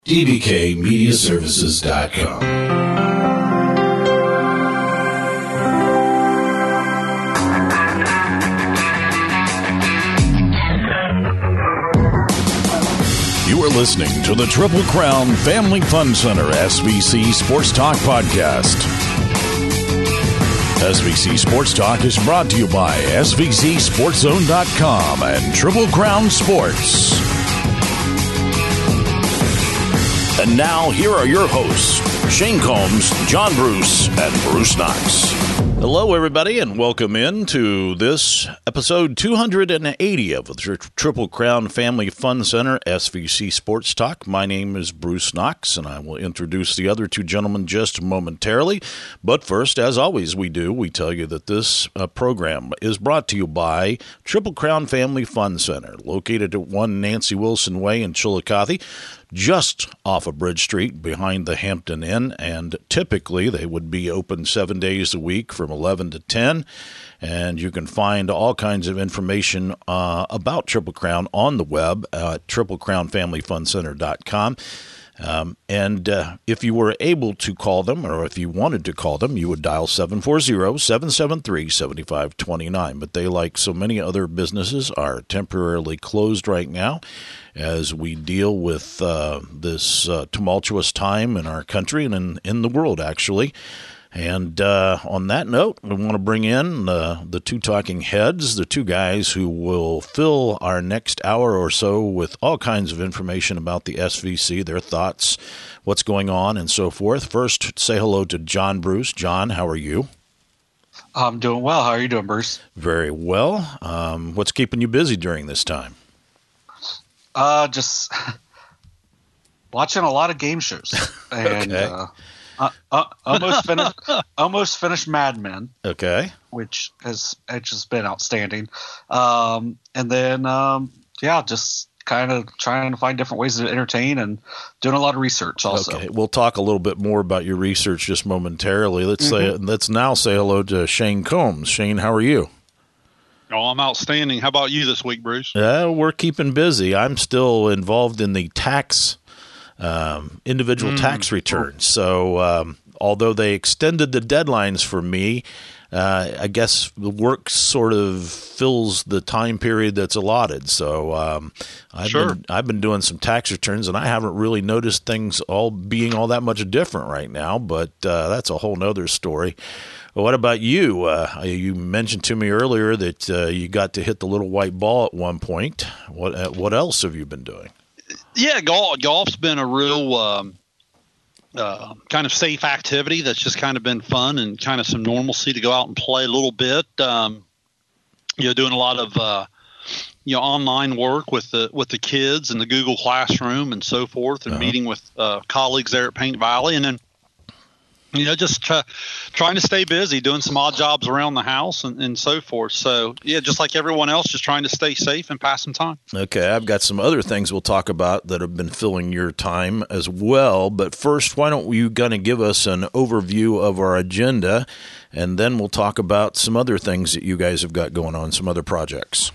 dbkmediaservices.com. You are listening to the Triple Crown Family Fun Center SVC Sports Talk Podcast. SVC Sports Talk is brought to you by SVCSportsZone.com and Triple Crown Sports. And now, here are your hosts, Shane Combs, John Bruce, and Bruce Knox. Hello, everybody, and welcome in to this episode 280 of the Triple Crown Family Fun Center SVC Sports Talk. My name is Bruce Knox, and I will introduce the other two gentlemen just momentarily. But first, as always we tell you that this program is brought to you by Triple Crown Family Fun Center, located at 1 Nancy Wilson Way in Chillicothe, just off of Bridge Street behind the Hampton Inn, and typically they would be open 7 days a week from 11 to 10, and you can find all kinds of information about Triple Crown on the web at triplecrownfamilyfuncenter.com. And if you were able to call them, or if you wanted to call them, you would dial 740-773-7529. But they, like so many other businesses, are temporarily closed right now as we deal with this tumultuous time in our country and in the world, actually. And on that note, we want to bring in the two talking heads, the two guys who will fill our next hour or so with all kinds of information about the SVC, their thoughts, what's going on, and so forth. First, say hello to John Bruce. John, how are you? I'm doing well. How are you doing, Bruce? Very well. What's keeping you busy during this time? Just watching a lot of game shows. And, okay. Almost finished Mad Men. Okay. Which has just been outstanding. And then, just kind of trying to find different ways to entertain and doing a lot of research also. Okay. We'll talk a little bit more about your research just momentarily. Let's now say hello to Shane Combs. Shane, how are you? Oh, I'm outstanding. How about you this week, Bruce? We're keeping busy. I'm still involved in the individual tax returns. So although they extended the deadlines for me, I guess the work sort of fills the time period that's allotted. So I've been doing some tax returns, and I haven't really noticed things being all that much different right now. But that's a whole nother story. What about you? You mentioned to me earlier that you got to hit the little white ball at one point. What else have you been doing? Yeah, golf's been a real kind of safe activity that's just kind of been fun and kind of some normalcy to go out and play a little bit. Doing a lot of online work with the kids in the Google Classroom and so forth, and meeting with colleagues there at Paint Valley, and then just trying to stay busy, doing some odd jobs around the house and so forth. So, just like everyone else, just trying to stay safe and pass some time. Okay, I've got some other things we'll talk about that have been filling your time as well. But first, why don't you kind of give us an overview of our agenda, and then we'll talk about some other things that you guys have got going on, some other projects.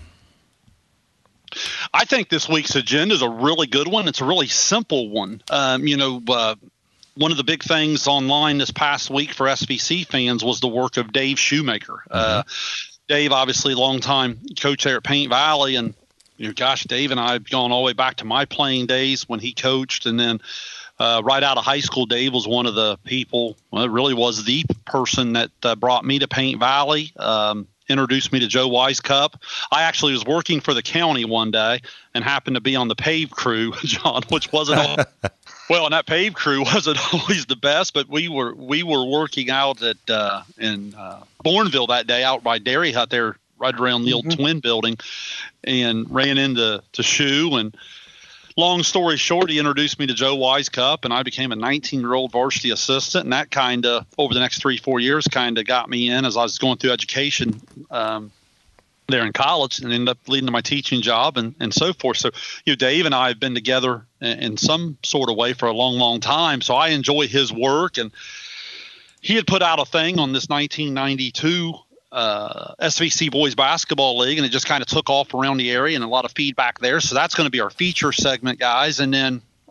I think this week's agenda is a really good one. It's a really simple one. One of the big things online this past week for SVC fans was the work of Dave Shoemaker. Dave, obviously, longtime coach there at Paint Valley. And, Dave and I have gone all the way back to my playing days when he coached. And then right out of high school, Dave was one of the people, it really was the person that brought me to Paint Valley, introduced me to Joe Wisecup. I actually was working for the county one day and happened to be on the pave crew, John, which wasn't all – well, and that pave crew wasn't always the best, but we were working out in Bourneville that day, out by Dairy Hut there, right around the old Twin building, and ran into Shoe. And long story short, he introduced me to Joe Wisecup, and I became a 19-year-old varsity assistant. And that kind of, over the next 3-4 years, kind of got me in as I was going through education there in college, and ended up leading to my teaching job and so forth. So, Dave and I have been together in some sort of way for a long, long time. So I enjoy his work, and he had put out a thing on this 1992 SVC Boys Basketball League, and it just kind of took off around the area and a lot of feedback there. So that's going to be our feature segment, guys. And then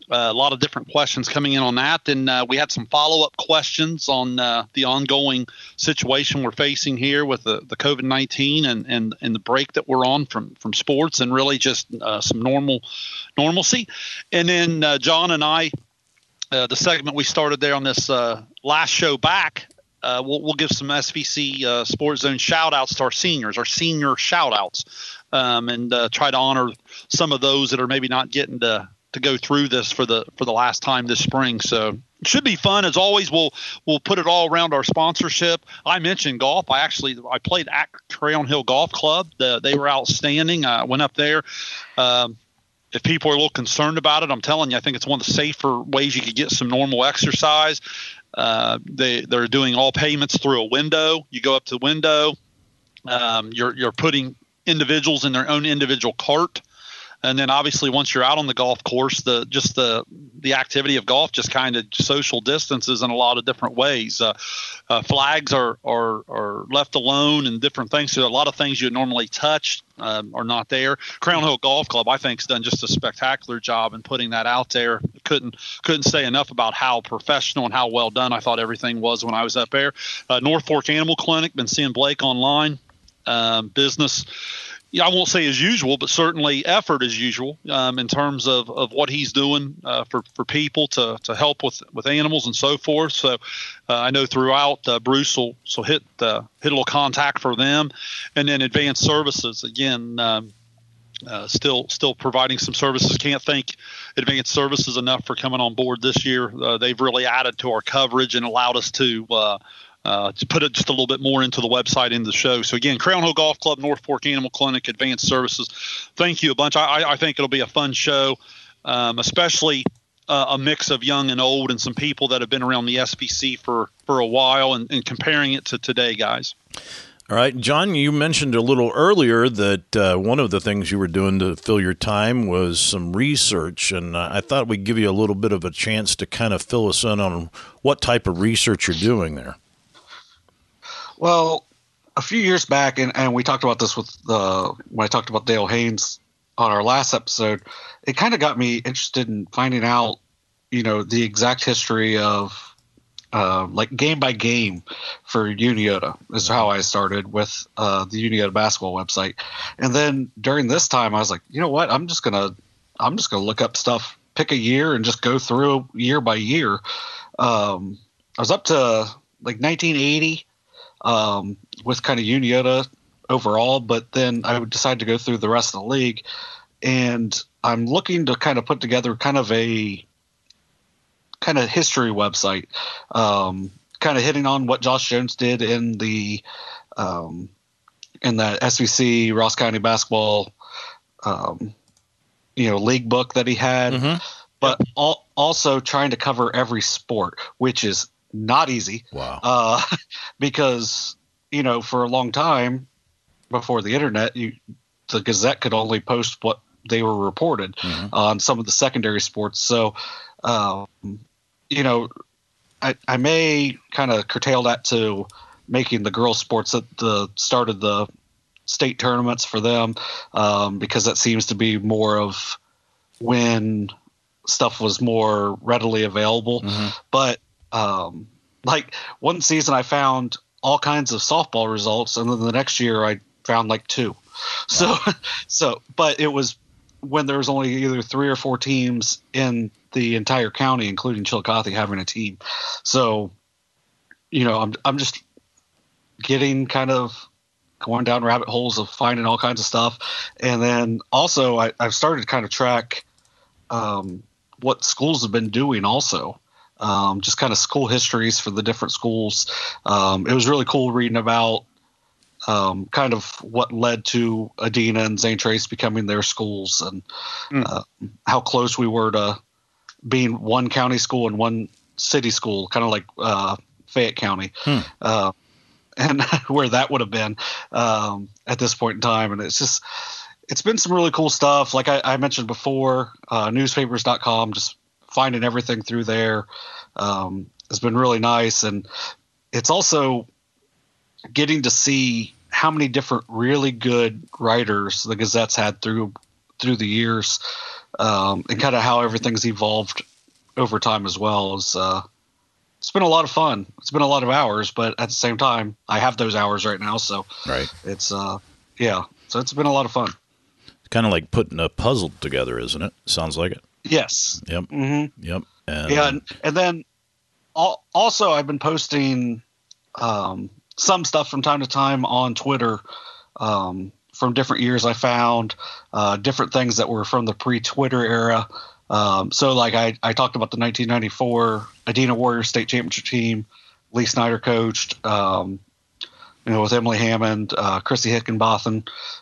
A lot of different questions coming in on that. And we had some follow-up questions on the ongoing situation we're facing here with the COVID-19 and the break that we're on from sports, and really just some normalcy. And then John and I, the segment we started there on this last show back, we'll give some SVC Sports Zone shout-outs to our senior shout-outs, and try to honor some of those that are maybe not getting to go through this for the last time this spring. So it should be fun. As always, we'll put it all around our sponsorship. I mentioned golf. I played at Crayon Hill Golf Club. They were outstanding. I went up there. If people are a little concerned about it, I'm telling you, I think it's one of the safer ways you could get some normal exercise. They're doing all payments through a window. You go up to the window. You're putting individuals in their own individual cart. And then obviously once you're out on the golf course, the activity of golf just kind of social distances in a lot of different ways. Flags are left alone and different things. So a lot of things you would normally touch are not there. Crown Hill Golf Club, I think, has done just a spectacular job in putting that out there. Couldn't say enough about how professional and how well done I thought everything was when I was up there. North Fork Animal Clinic, been seeing Blake online. Business, I won't say as usual, but certainly effort as usual in terms of what he's doing for people to help with animals and so forth. So I know throughout Bruce will hit a little contact for them, and then Advanced Services again. Still providing some services. Can't thank Advanced Services enough for coming on board this year. They've really added to our coverage and allowed us to put it just a little bit more into the website, into the show. So again, Crown Hill Golf Club, North Fork Animal Clinic, Advanced Services. Thank you a bunch. I think it'll be a fun show, especially a mix of young and old, and some people that have been around the SVC for a while, and comparing it to today, guys. All right, John, you mentioned a little earlier that one of the things you were doing to fill your time was some research, and I thought we'd give you a little bit of a chance to kind of fill us in on what type of research you're doing there. Well, a few years back, and we talked about this when I talked about Dale Haynes on our last episode, it kind of got me interested in finding out, the exact history of like game by game for Uniota. This is how I started with the Uniota basketball website. And then during this time, I was like, you know what? I'm just gonna look up stuff, pick a year, and just go through year by year. I was up to like 1980. With kind of Uniota overall, but then I would decide to go through the rest of the league, and I'm looking to kind of put together kind of a kind of history website, kind of hitting on what Josh Jones did in the SVC Ross County basketball, league book that he had, but also trying to cover every sport, which is not easy. Wow. Because, for a long time before the internet, the Gazette could only post what they were reported on some of the secondary sports. So, I may kind of curtail that to making the girls' sports at the start of the state tournaments for them, because that seems to be more of when stuff was more readily available. But like one season I found all kinds of softball results, and then the next year I found like 2. Wow. So, but it was when there was only either 3 or 4 teams in the entire county, including Chillicothe, having a team. So, I'm just getting kind of going down rabbit holes of finding all kinds of stuff. And then also I've started to kind of track what schools have been doing also. Just kind of school histories for the different schools. It was really cool reading about kind of what led to Adena and St. Trace becoming their schools, and how close we were to being one county school and one city school, kind of like Fayette County, and where that would have been at this point in time. And it's been some really cool stuff. Like I mentioned before, newspapers.com, just finding everything through there has been really nice. And it's also getting to see how many different really good writers the Gazette's had through the years. and kind of how everything's evolved over time as well. It's been a lot of fun. It's been a lot of hours, but at the same time, I have those hours right now. So Right. it's, so it's been a lot of fun. It's kind of like putting a puzzle together, isn't it? Sounds like it. Yes. Yep. Mm-hmm. Yep. And, Yeah. And then also I've been posting some stuff from time to time on Twitter from different years. I found different things that were from the pre-Twitter era. So like I talked about the 1994 Adena Warriors state championship team. Lee Snyder coached, with Emily Hammond, Chrissy Hickenbotham,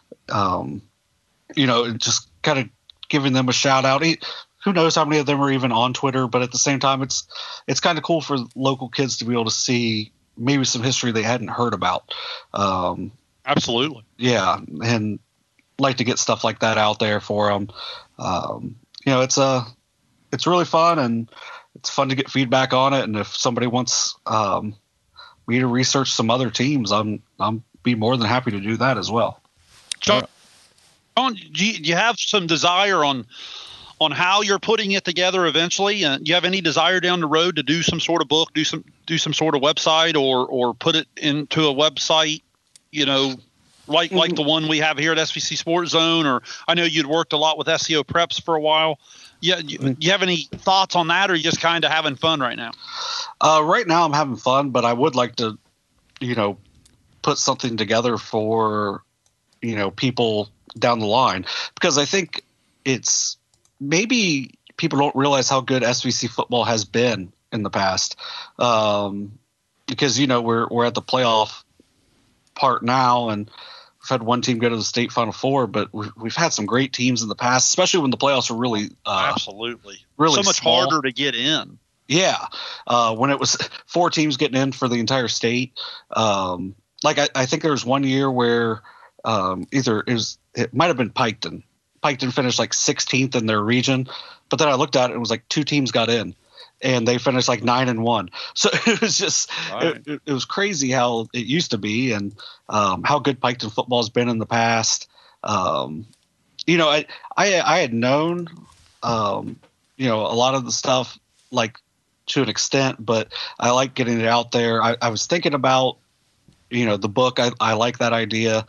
just kind of giving them a shout out. Who knows how many of them are even on Twitter, but at the same time, it's kind of cool for local kids to be able to see maybe some history they hadn't heard about. Absolutely. Yeah. And like to get stuff like that out there for them. It's really fun, and it's fun to get feedback on it. And if somebody wants me to research some other teams, I'm be more than happy to do that as well. John, do you have some desire on how you're putting it together eventually? Do you have any desire down the road to do some sort of book, do some sort of website, or put it into a website, like the one we have here at SVC Sports Zone? Or I know you'd worked a lot with SEO Preps for a while. Yeah, you have any thoughts on that, or are you just kind of having fun right now? Right now I'm having fun, but I would like to, put something together for, people down the line, because I think it's maybe people don't realize how good SVC football has been in the past. Because, we're at the playoff part now, and we've had one team go to the state Final Four, but we've had some great teams in the past, especially when the playoffs were really absolutely really so much small. harder to get in. Yeah, when it was 4 teams getting in for the entire state. I think there was one year where it might have been Piketon. Piketon finished like 16th in their region, but then I looked at it and it was like 2 teams got in, and they finished like 9-1. So it was just right. it was crazy how it used to be, and how good Piketon football has been in the past. I had known a lot of the stuff, like, to an extent, but I like getting it out there. I was thinking about the book. I like that idea.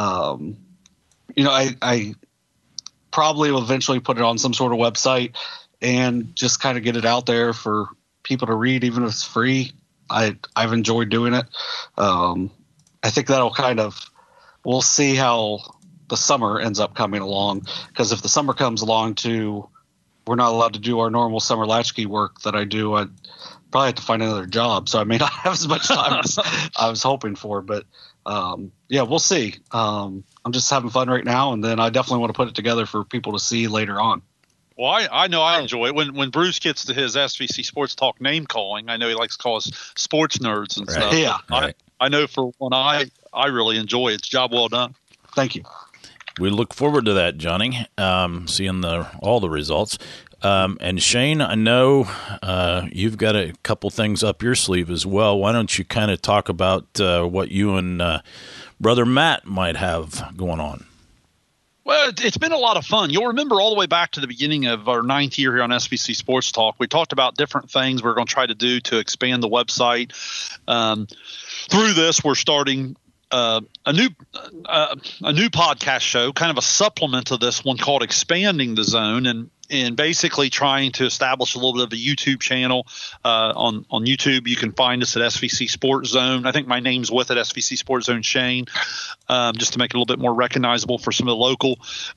I probably will eventually put it on some sort of website and just kind of get it out there for people to read, even if it's free. I've enjoyed doing it. I think that'll we'll see how the summer ends up coming along, because if the summer comes along too, we're not allowed to do our normal summer latchkey work that I do. I'd probably have to find another job, so I may not have as much time as I was hoping for, but we'll see. I'm just having fun right now, and then I definitely want to put it together for people to see later on. Well, I know I enjoy it. When Bruce gets to his SVC Sports Talk name calling, I know he likes to call us sports nerds and stuff. Yeah. Right. I know for one, I really enjoy it. It's a job well done. Thank you. We look forward to that, Johnny, seeing all the results. And Shane, I know you've got a couple things up your sleeve as well. Why don't you kind of talk about what you and Brother Matt might have going on? Well, it's been a lot of fun. You'll remember all the way back to the beginning of our 9th year here on SVC Sports Talk, we talked about different things we're going to try to do to expand the website. Through this, we're starting a new podcast show, kind of a supplement to this one called Expanding the Zone, and basically trying to establish a little bit of a YouTube channel. On YouTube, you can find us at SVC Sports Zone. I think my name's with it, SVC Sports Zone Shane, just to make it a little bit more recognizable for some of the local.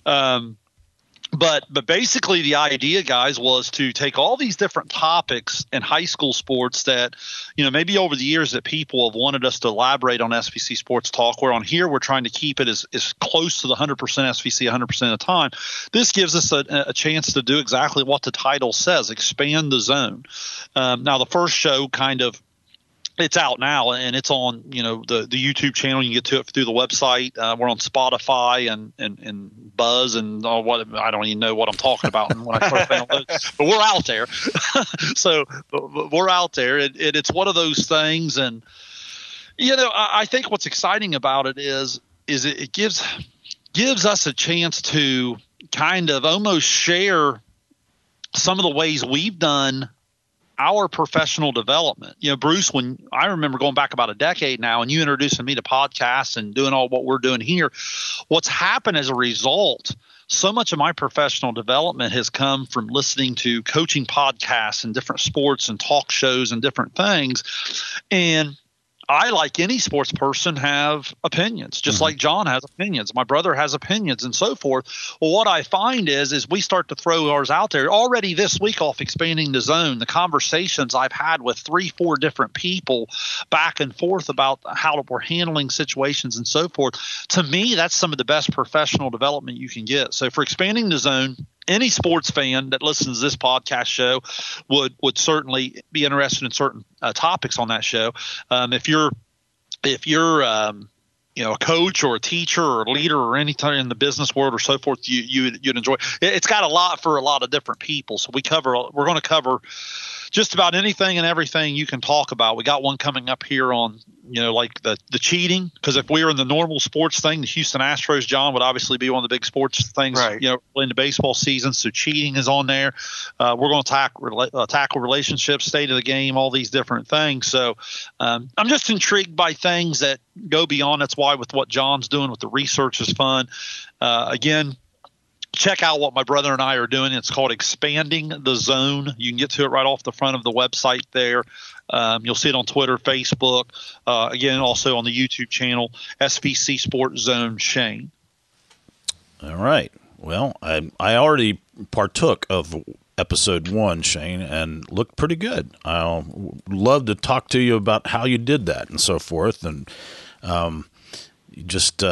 But basically the idea, guys, was to take all these different topics in high school sports that, maybe over the years that people have wanted us to elaborate on SVC Sports Talk, where on here we're trying to keep it as close to the 100% SVC 100% of the time. This gives us a chance to do exactly what the title says, expand the zone. Now, the first show it's out now, and it's on the YouTube channel. You can get to it through the website. We're on Spotify and Buzz and what I don't even know what I'm talking about when I first found it, but we're out there. So we're out there. It's one of those things, and I think what's exciting about it is it gives us a chance to kind of almost share some of the ways we've done our professional development. Bruce, when I remember going back about a decade now, and you introducing me to podcasts and doing all what we're doing here, what's happened as a result, so much of my professional development has come from listening to coaching podcasts and different sports and talk shows and different things. And I, like any sports person, have opinions, just like John has opinions. My brother has opinions and so forth. Well, what I find is we start to throw ours out there. Already this week off Expanding the Zone, the conversations I've had with 3-4 different people back and forth about how we're handling situations and so forth. To me, that's some of the best professional development you can get. So for Expanding the Zone, any sports fan that listens to this podcast show would certainly be interested in certain topics on that show. If you're a coach or a teacher or a leader or anything in the business world or so forth, you'd enjoy. It's got a lot for a lot of different people. So we're going to cover just about anything and everything you can talk about. We got one coming up here on, like the cheating, because if we were in the normal sports thing, the Houston Astros, John, would obviously be one of the big sports things, right, in the baseball season. So cheating is on there. We're going to tackle relationships, state of the game, all these different things. So I'm just intrigued by things that go beyond. That's why with what John's doing with the research is fun. Again, check out what my brother and I are doing. It's called Expanding the Zone. You can get to it right off the front of the website there. You'll see it on Twitter, Facebook, again, also on the YouTube channel, SVC Sports Zone Shane. All right. Well, I already partook of episode 1, Shane, and looked pretty good. I'll love to talk to you about how you did that and so forth, and just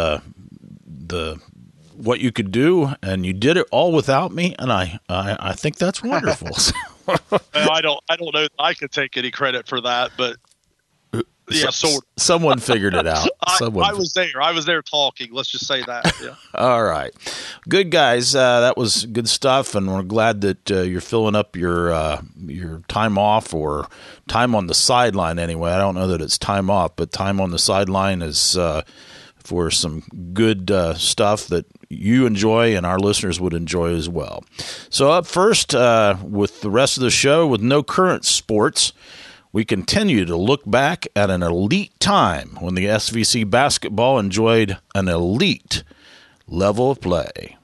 what you could do, and you did it all without me, and I think that's wonderful. I don't know if I could take any credit for that, but yeah, someone figured it out. I was there. I was there talking. Let's just say that. Yeah. All right, good guys. That was good stuff, and we're glad that you're filling up your time off or time on the sideline. Anyway, I don't know that it's time off, but time on the sideline is for some good stuff that you enjoy and our listeners would enjoy as well. So up first, with the rest of the show, with no current sports, we continue to look back at an elite time when the SVC basketball enjoyed an elite level of play.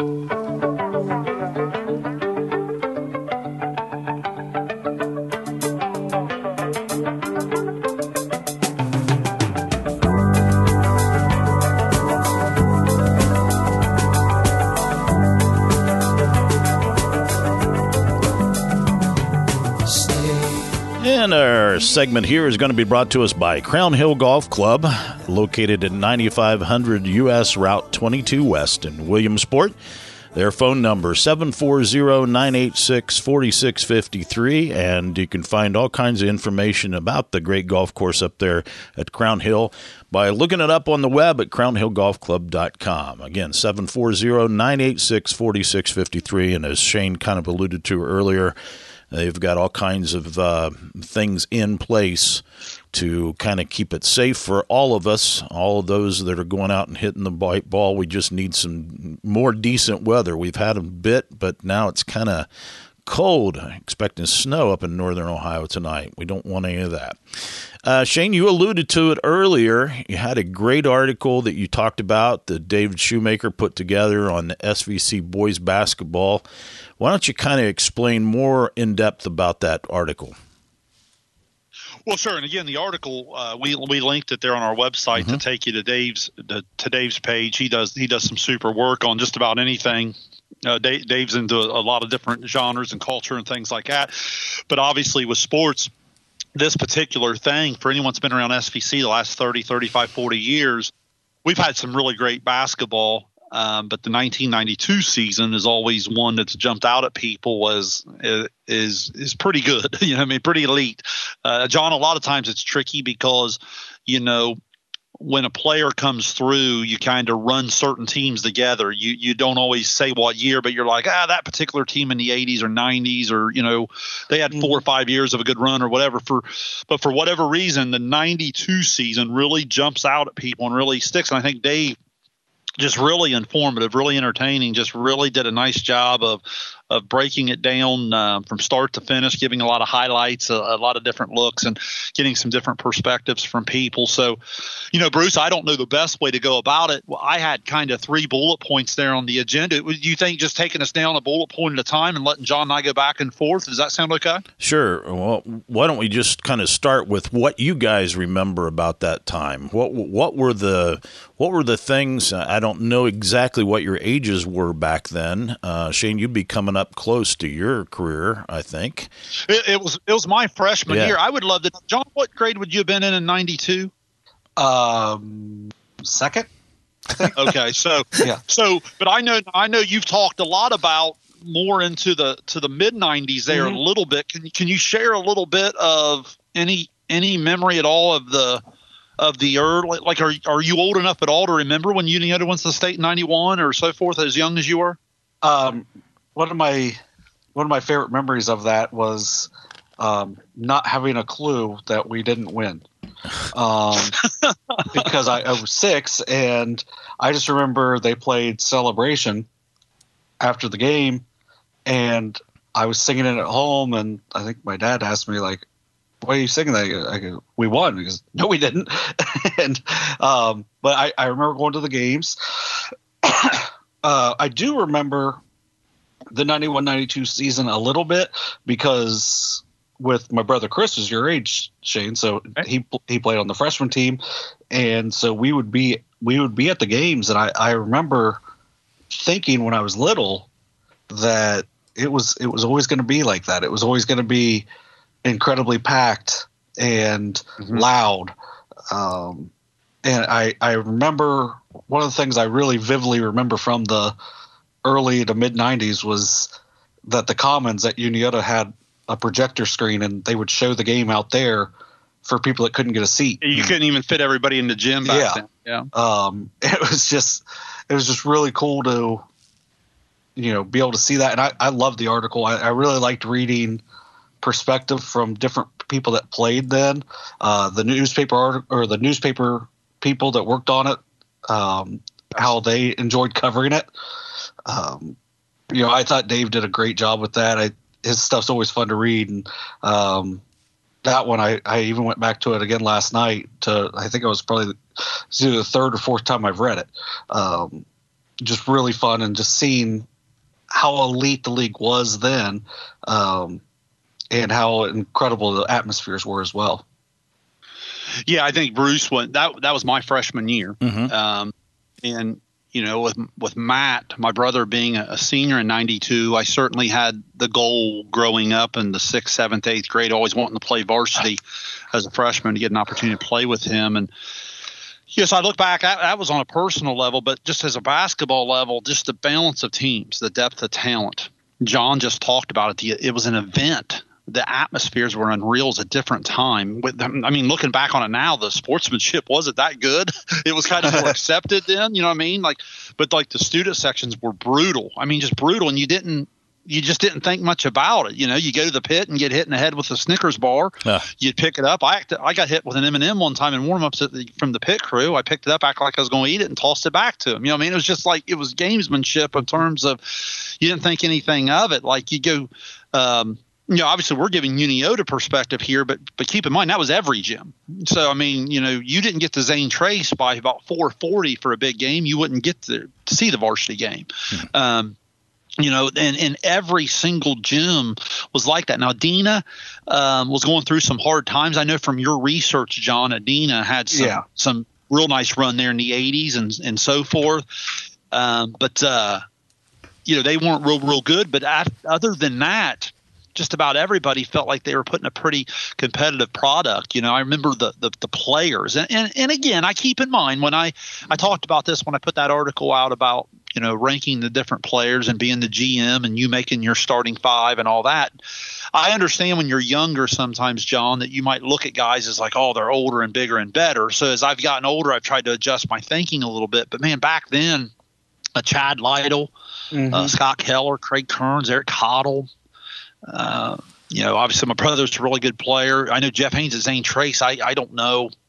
And our segment here is going to be brought to us by Crown Hill Golf Club, located at 9500 U.S. Route 22 West in Williamsport. Their phone number, 740-986-4653, and you can find all kinds of information about the great golf course up there at Crown Hill by looking it up on the web at crownhillgolfclub.com. Again, 740-986-4653, and as Shane kind of alluded to earlier, they've got all kinds of things in place to kind of keep it safe for all of us, all of those that are going out and hitting the ball. We just need some more decent weather. We've had a bit, but now it's kind of cold. Expecting snow up in northern Ohio tonight. We don't want any of that. Shane, you alluded to it earlier. You had a great article that you talked about that David Shoemaker put together on the SVC boys basketball. Why don't you kind of explain more in depth about that article? Well, sure. And again, the article we linked it there on our website to take you to Dave's page. He does some super work on just about anything. Dave's into a lot of different genres and culture and things like that. But obviously with sports, this particular thing, for anyone that's been around SVC the last 30, 35, 40 years, we've had some really great basketball. But the 1992 season is always one that's jumped out at people is pretty good. Pretty elite. John, a lot of times it's tricky because, when a player comes through, you kind of run certain teams together. You don't always say what year, but you're like, that particular team in the 80s or 90s, or, they had 4 or 5 years of a good run or whatever. But for whatever reason, the 92 season really jumps out at people and really sticks. And I think Dave just really informative, really entertaining, just really did a nice job of breaking it down from start to finish, giving a lot of highlights, a lot of different looks, and getting some different perspectives from people. So, Bruce, I don't know the best way to go about it. Well, I had kind of 3 bullet points there on the agenda. Do you think just taking us down a bullet point at a time and letting John and I go back and forth, does that sound okay? Sure. Well, why don't we just kind of start with what you guys remember about that time? What were the things? I don't know exactly what your ages were back then. Shane, you'd be coming up close to your career, I think. It was my freshman year. I would love to. John, what grade would you have been in 92? Second. Okay, so yeah. So, but I know you've talked a lot about more into the mid 90s there a little bit. Can you share a little bit of any memory at all of the early, like, are you old enough at all to remember when Uniota went to the state in 91 or so forth, as young as you were? One of my favorite memories of that was not having a clue that we didn't win, because I was 6, and I just remember they played Celebration after the game, and I was singing it at home, and I think my dad asked me, like, "Why are you singing that?" I go, "We won." Because no, we didn't. And but I remember going to the games. I do remember the 91-92 season a little bit, because with my brother Chris, was your age, Shane, so he played on the freshman team, and so we would be at the games, and I remember thinking when I was little that it was always going to be like that. It was always going to be incredibly packed and loud. And I remember one of the things I really vividly remember from the early to mid 90s was that the Commons at Uniota had a projector screen, and they would show the game out there for people that couldn't get a seat. You couldn't even fit everybody in the gym back then. Yeah. It was just really cool to, be able to see that. And I love the article. I really liked reading perspective from different people that played then, the newspaper people that worked on it, how they enjoyed covering it. I thought Dave did a great job with that. His stuff's always fun to read, and that one I even went back to it again last night. I think it was probably either the 3rd or 4th time I've read it. Just really fun, and just seeing how elite the league was then, and how incredible the atmospheres were as well. Yeah, I think Bruce went. That was my freshman year, and with Matt, my brother, being a senior in 92, I certainly had the goal growing up in the 6th, 7th, 8th grade, always wanting to play varsity as a freshman, to get an opportunity to play with him. And yes, I look back, that was on a personal level, but just as a basketball level, just the balance of teams, the depth of talent. John just talked about it. It was an event. The atmospheres were unreal. It was a different time. Looking back on it now, the sportsmanship wasn't that good. It was kind of more accepted then, you know what I mean? But the student sections were brutal. Just brutal, and you just didn't think much about it. You go to the pit and get hit in the head with a Snickers bar. You'd pick it up. I got hit with an M&M one time in warm-ups from the pit crew. I picked it up, acted like I was going to eat it, and tossed it back to him. It was just it was gamesmanship in terms of you didn't think anything of it. You go obviously we're giving Uniota perspective here, but keep in mind that was every gym. So, you didn't get to Zane Trace by about 4:40 for a big game. You wouldn't get to see the varsity game. And every single gym was like that. Now, Dina was going through some hard times. I know from your research, John, that Dina had some real nice run there in the 80s and so forth. But they weren't real good. But other than that, just about everybody felt like they were putting a pretty competitive product. I remember the players. And again, I keep in mind when I talked about this when I put that article out about, ranking the different players and being the GM and you making your starting 5 and all that. I understand when you're younger sometimes, John, that you might look at guys as like, oh, they're older and bigger and better. So as I've gotten older, I've tried to adjust my thinking a little bit. But, man, back then, Chad Lytle, Scott Keller, Craig Kearns, Eric Cottle, obviously my brother's a really good player. I know Jeff Haynes at Zane Trace. I don't know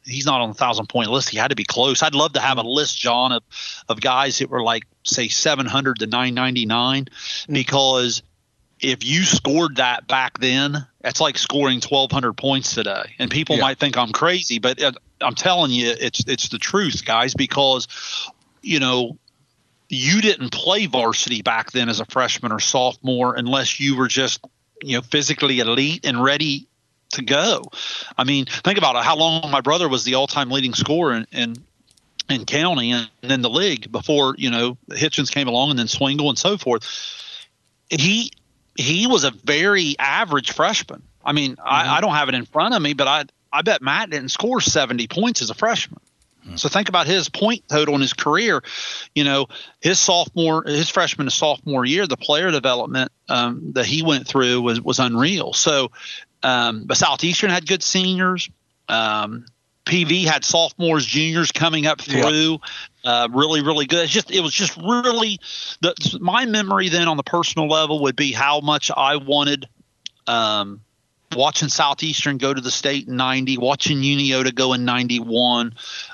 he's not on the 1,000-point list. He had to be close. I'd love to have a list, John, of guys that were like, say, 700 to 999, because if you scored that back then, that's like scoring 1,200 points today. And people might think I'm crazy, but I'm telling you, it's the truth, guys, because, you know, you didn't play varsity back then as a freshman or sophomore unless you were just, you know, physically elite and ready to go. I mean, think about it. How long my brother was the all-time leading scorer in county and then the league before, you know, Hitchens came along and then Swingle and so forth. He was a very average freshman. I mean, I don't have it in front of me, but I bet Matt didn't score 70 points as a freshman. So think about his point total in his career. You know, his freshman to sophomore year, the player development that he went through was unreal. So, but Southeastern had good seniors. PV had sophomores, juniors coming up through, really, really good. It was just really my memory then on the personal level would be how much I wanted watching Southeastern go to the state in 90, watching Uniota go in 91.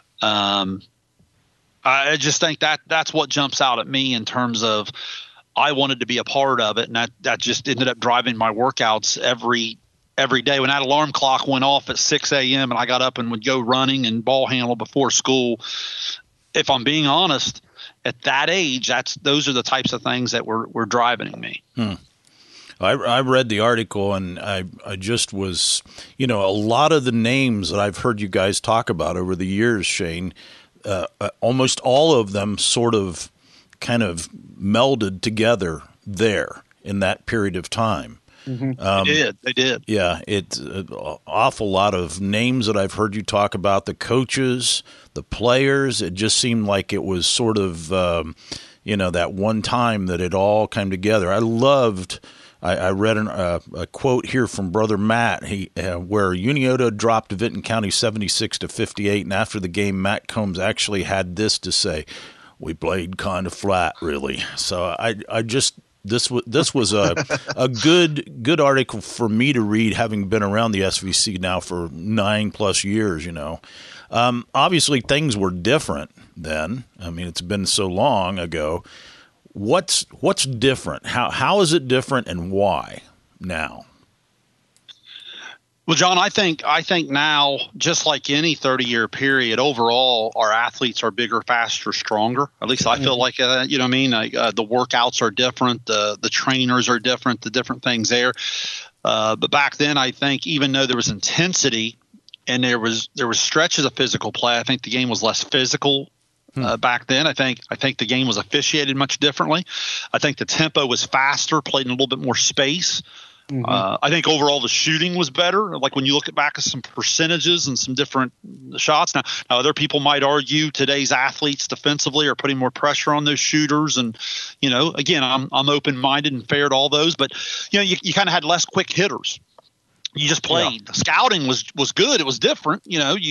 I just think that's what jumps out at me in terms of I wanted to be a part of it, and that just ended up driving my workouts every day. When that alarm clock went off at 6 a.m. and I got up and would go running and ball handle before school, if I'm being honest, at that age, those are the types of things that were driving me. I read the article, and I just was, you know, a lot of the names that I've heard you guys talk about over the years, Shane, almost all of them sort of kind of melded together there in that period of time. They did. Yeah, it's an awful lot of names that I've heard you talk about, the coaches, the players. It just seemed like it was sort of, you know, that one time that it all came together. I read a quote here from Brother Matt, where Uniota dropped Vinton County 76-58, and after the game, Matt Combs actually had this to say: "We played kind of flat, really." So this was a good article for me to read, having been around the SVC now for 9+ years. You know, obviously things were different then. I mean, it's been so long ago. What's different? How is it different, and why now? Well, John, I think now, just like any 30-year period, overall, our athletes are bigger, faster, stronger. At least I feel like, you know what I mean? The workouts are different. The trainers are different, the different things there. But back then, I think even though there was intensity and there was stretches of physical play, I think the game was less physical. Back then, I think the game was officiated much differently. I think the tempo was faster, played in a little bit more space. I think overall the shooting was better. Like when you look back at some percentages and some different shots. Now other people might argue today's athletes defensively are putting more pressure on those shooters. And, you know, again, I'm open-minded and fair to all those. But, you know, you kind of had less quick hitters. You just played. Yeah. Scouting was good. It was different. You know,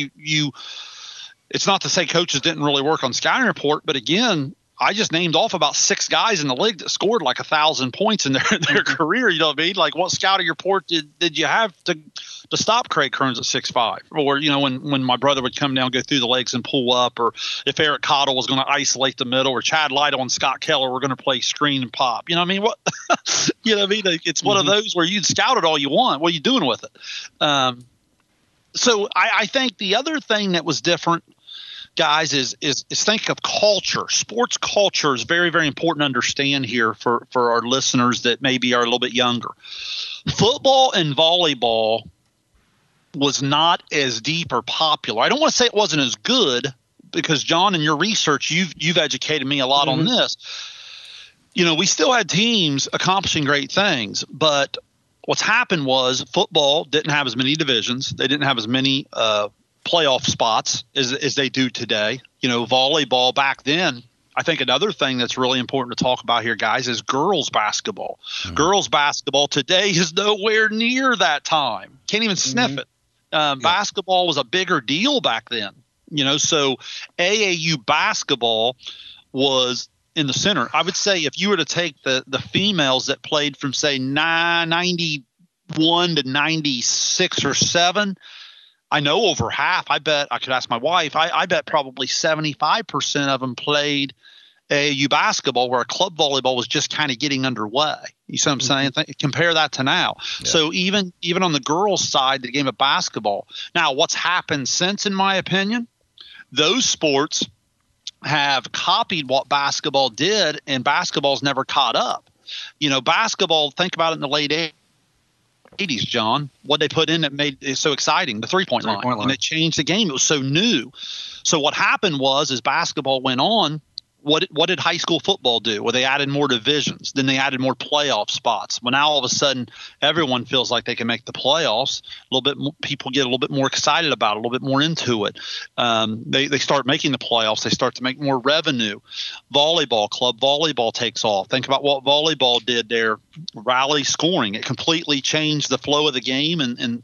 it's not to say coaches didn't really work on scouting report, but again, I just named off about 6 guys in the league that scored like 1,000 points in their career. You know what I mean? Like, what scouting report did you have to stop Craig Kearns at 6'5"? Or, you know, when my brother would come down, go through the legs and pull up, or if Eric Cottle was going to isolate the middle, or Chad Lytle and Scott Keller were going to play screen and pop. You know what I mean? What you know what I mean? It's one of those where you'd scout it all you want. What are you doing with it? So I think the other thing that was different, guys, is think of culture. Sports culture is very, very important to understand here for our listeners that maybe are a little bit younger. Football and volleyball was not as deep or popular. I don't want to say it wasn't as good, because John, in your research, you've educated me a lot on this. You know, we still had teams accomplishing great things, but what's happened was football didn't have as many divisions. They didn't have as many playoff spots as they do today. You know, volleyball back then, I think another thing that's really important to talk about here, guys, is girls basketball. Girls basketball today is nowhere near that time. Can't even sniff it. Basketball was a bigger deal back then. You know, so AAU basketball was in the center. I would say if you were to take the females that played from, say, 91 to 96 or 7, I know over half. I bet I could ask my wife. I bet probably 75% of them played AAU basketball, where club volleyball was just kind of getting underway. You see what I'm saying? Compare that to now. Yeah. So even on the girls' side, the game of basketball. Now, what's happened since, in my opinion, those sports have copied what basketball did, and basketball's never caught up. Basketball, think about it in the late 80s, John, what they put in that made it so exciting, the three-point line. And it changed the game. It was so new. So what happened was, as basketball went on, what did high school football do? Well, they added more divisions. Then they added more playoff spots. Well, now all of a sudden, everyone feels like they can make the playoffs. A little bit more, people get a little bit more excited about it, a little bit more into it. They start making the playoffs. They start to make more revenue. Volleyball, club volleyball takes off. Think about what volleyball did there. Rally scoring. It completely changed the flow of the game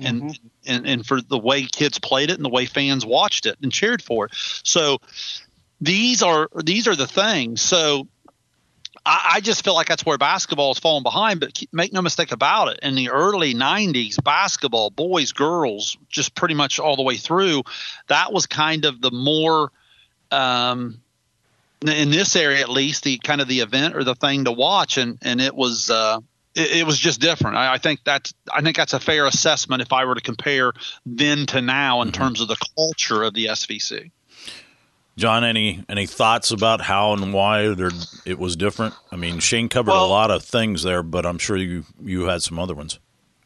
and for the way kids played it and the way fans watched it and cheered for it. So these are the things. So I just feel like that's where basketball is falling behind. But make no mistake about it, in the early 90s, basketball, boys, girls, just pretty much all the way through, that was kind of the more in this area at least, the kind of the event or the thing to watch, and it was just different. I think that's a fair assessment if I were to compare then to now in terms of the culture of the SVC. John, any thoughts about how and why it was different? I mean, Shane covered a lot of things there, but I'm sure you had some other ones.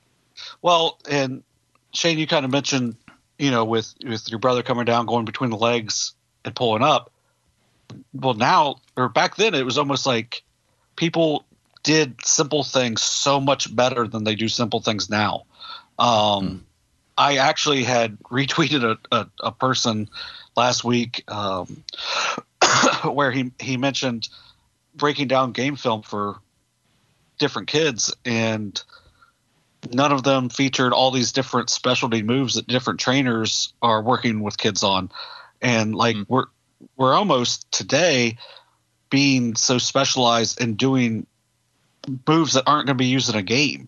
Well, and Shane, you kind of mentioned, with your brother coming down, going between the legs and pulling up. Well, now or back then, it was almost like people did simple things so much better than they do simple things now. I actually had retweeted a person last week where he mentioned breaking down game film for different kids, and none of them featured all these different specialty moves that different trainers are working with kids on. And we're almost today being so specialized in doing moves that aren't going to be used in a game.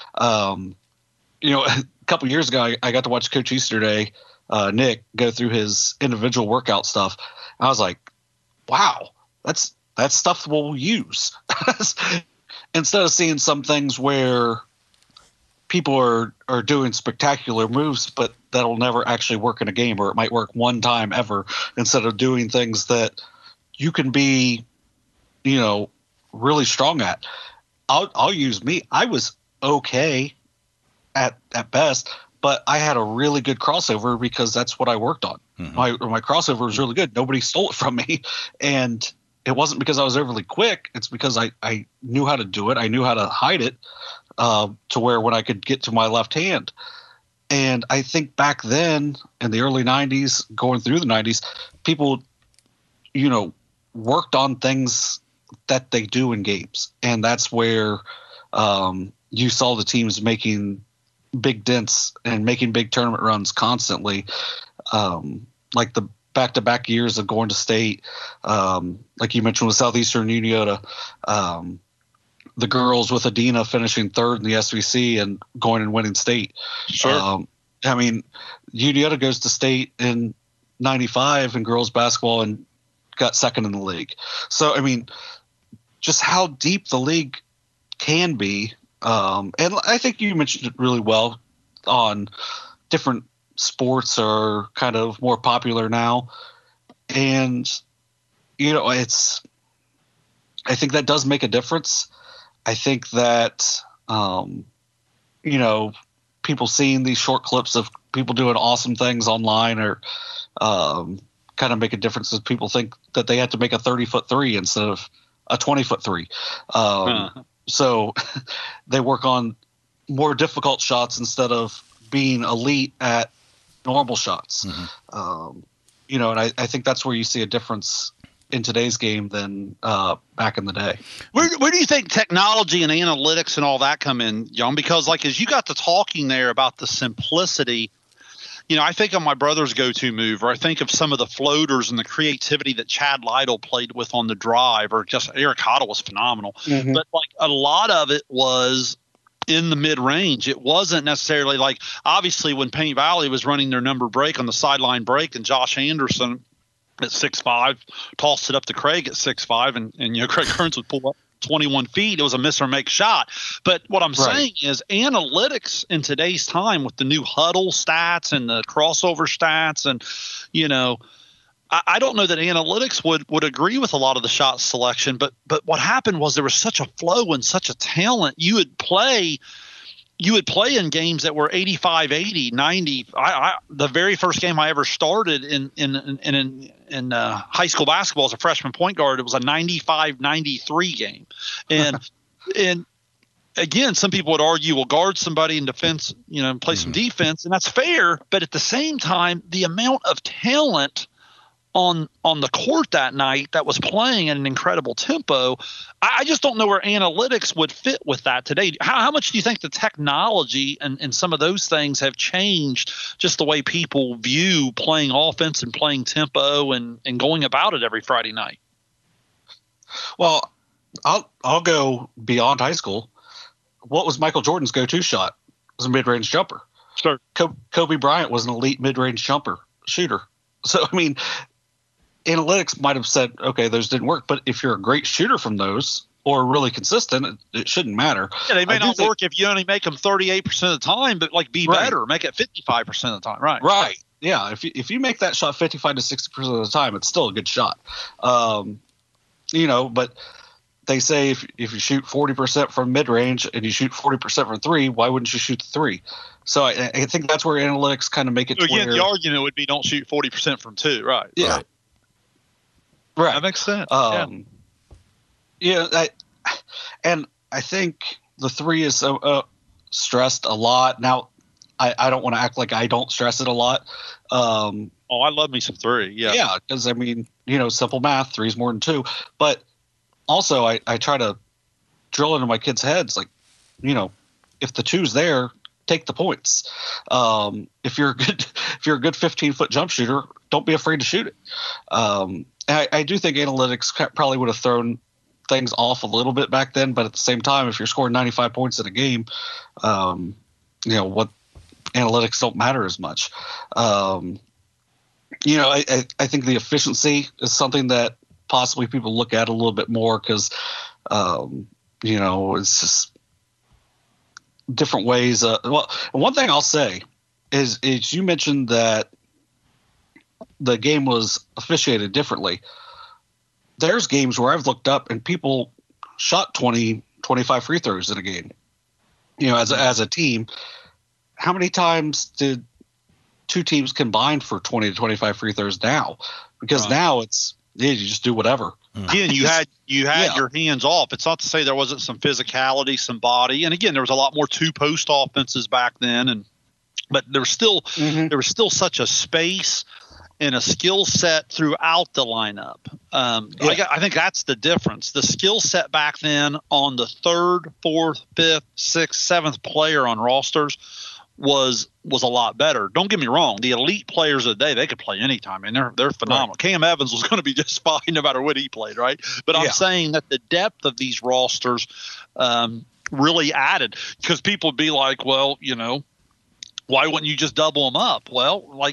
A couple years ago, I got to watch Coach Easterday, Nick, go through his individual workout stuff. I was like, wow, that's stuff we'll use. Instead of seeing some things where people are doing spectacular moves, but that'll never actually work in a game, or it might work one time ever, instead of doing things that you can be, really strong at. I'll use me. I was okay at best, but I had a really good crossover because that's what I worked on. Mm-hmm. My crossover was really good. Nobody stole it from me. And it wasn't because I was overly quick. It's because I knew how to do it. I knew how to hide it to where when I could get to my left hand. And I think back then in the early 90s, going through the 90s, people, worked on things that they do in games. And that's where you saw the teams making big dents and making big tournament runs constantly, like the back-to-back years of going to state, like you mentioned with Southeastern Uniota, the girls with Adina finishing third in the SVC and going and winning state. Sure. Uniota goes to state in 95 in girls basketball and got second in the league. So, just how deep the league can be. And I think you mentioned it really well on different sports are kind of more popular now. And, I think that does make a difference. I think that, people seeing these short clips of people doing awesome things online or kind of make a difference as people think that they have to make a 30-foot three instead of a 20-foot three. So they work on more difficult shots instead of being elite at normal shots. Mm-hmm. And I think that's where you see a difference in today's game than back in the day. Where do you think technology and analytics and all that come in, John? Because as you got to talking there about the simplicity, I think of my brother's go-to move, or I think of some of the floaters and the creativity that Chad Lytle played with on the drive, or just Eric Hotto was phenomenal. Mm-hmm. But a lot of it was in the mid-range. It wasn't necessarily like, obviously when Paint Valley was running their number break on the sideline break and Josh Anderson at 6'5", tossed it up to Craig at 6'5", and Craig Kearns would pull up 21 feet. It was a miss or make shot. But what I'm saying is analytics in today's time with the new huddle stats and the crossover stats, and I don't know that analytics would agree with a lot of the shot selection, but what happened was there was such a flow and such a talent. You would play in games that were 85, 80, 90. The very first game I ever started in high school basketball as a freshman point guard, it was a 95-93 game. And again, some people would argue, well, guard somebody in defense, play some defense, and that's fair. But at the same time, the amount of talent on the court that night that was playing at an incredible tempo, I just don't know where analytics would fit with that today. How much do you think the technology and some of those things have changed just the way people view playing offense and playing tempo and going about it every Friday night? Well, I'll go beyond high school. What was Michael Jordan's go-to shot? It was a mid-range jumper. Sure. Kobe Bryant was an elite mid-range shooter. So, I mean, analytics might have said, okay, those didn't work, but if you're a great shooter from those or really consistent, it shouldn't matter. Yeah, they may not work if you only make them 38% of the time, but be better, make it 55% of the time. Right. Yeah. If you make that shot 55 to 60% of the time, it's still a good shot. But they say if you shoot 40% from mid range and you shoot 40% from three, why wouldn't you shoot the three? So I think that's where analytics kind of make it. Again, the argument would be don't shoot 40% from two. Right. Yeah. Right. That makes sense. And I think the three is stressed a lot. Now, I don't want to act like I don't stress it a lot. I love me some three. Yeah. Yeah, because, simple math, three is more than two. But also, I try to drill into my kids' heads, like, if the two's there, take the points. If you're a good 15-foot jump shooter, don't be afraid to shoot it. I do think analytics probably would have thrown things off a little bit back then, but at the same time, if you're scoring 95 points in a game, what analytics don't matter as much. I think the efficiency is something that possibly people look at a little bit more because, it's just different ways. One thing I'll say is you mentioned that the game was officiated differently. There's games where I've looked up and people shot 20, 25 free throws in a game. As a team, how many times did two teams combine for 20 to 25 free throws now? Because now you just do whatever. Again, you had your hands off. It's not to say there wasn't some physicality, some body, and again, there was a lot more two-post offenses back then, but there was still such a space and a skill set throughout the lineup. I think that's the difference. The skill set back then on the third, fourth, fifth, sixth, seventh player on rosters was a lot better. Don't get me wrong. The elite players of the day, they could play anytime, and they're phenomenal. Right. Cam Evans was going to be just fine no matter what he played, right? But I'm saying that the depth of these rosters really added, because people would be like, well, why wouldn't you just double them up? Well,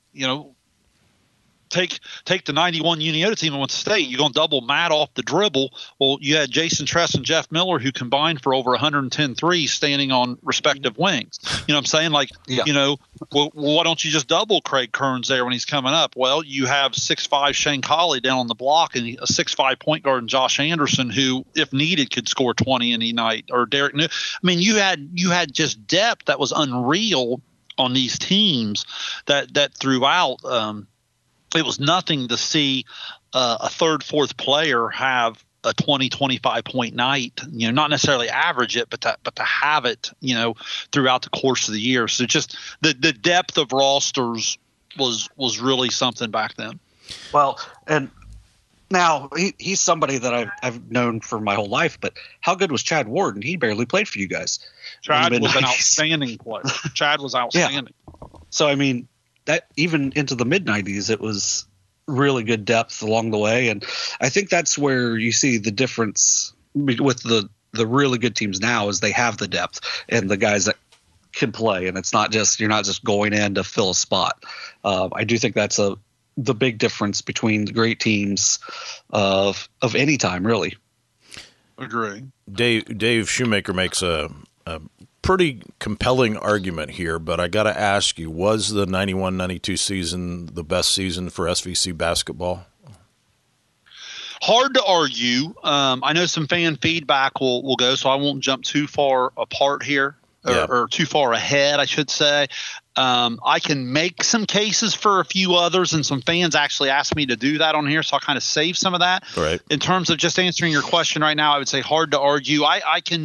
take the 91 Uniota team and went to state. You're going to double Matt off the dribble. Well, you had Jason Tress and Jeff Miller who combined for over 110 threes standing on respective wings. You know what I'm saying? Well, why don't you just double Craig Kearns there when he's coming up? Well, you have 6'5" Shane Colley down on the block and a 6'5" point guard and Josh Anderson who, if needed, could score 20 any night. Or Derek New. I mean, you had just depth that was unreal on these teams that throughout it was nothing to see a third, fourth player have a 20, 25 point night, not necessarily average it, but to have it, throughout the course of the year. So just the depth of rosters was really something back then. Well, and now he's somebody that I've known for my whole life, but how good was Chad Warden? He barely played for you guys. Chad was an outstanding player. Chad was outstanding. Yeah. So, I mean, that even into the mid-90s, it was really good depth along the way. And I think that's where you see the difference with the the really good teams now is they have the depth and the guys that can play, and it's not just, you're not just going in to fill a spot. I do think that's the big difference between the great teams of any time, really. Agree. Dave Shoemaker makes a pretty compelling argument here, but I got to ask you, was the 91-92 season the best season for SVC basketball? Hard to argue. I know some fan feedback will go, so I won't jump too far apart here. Or too far ahead, I should say. I can make some cases for a few others, and some fans actually asked me to do that on here, so I'll kind of save some of that. Right. In terms of just answering your question right now, I would say hard to argue. I can,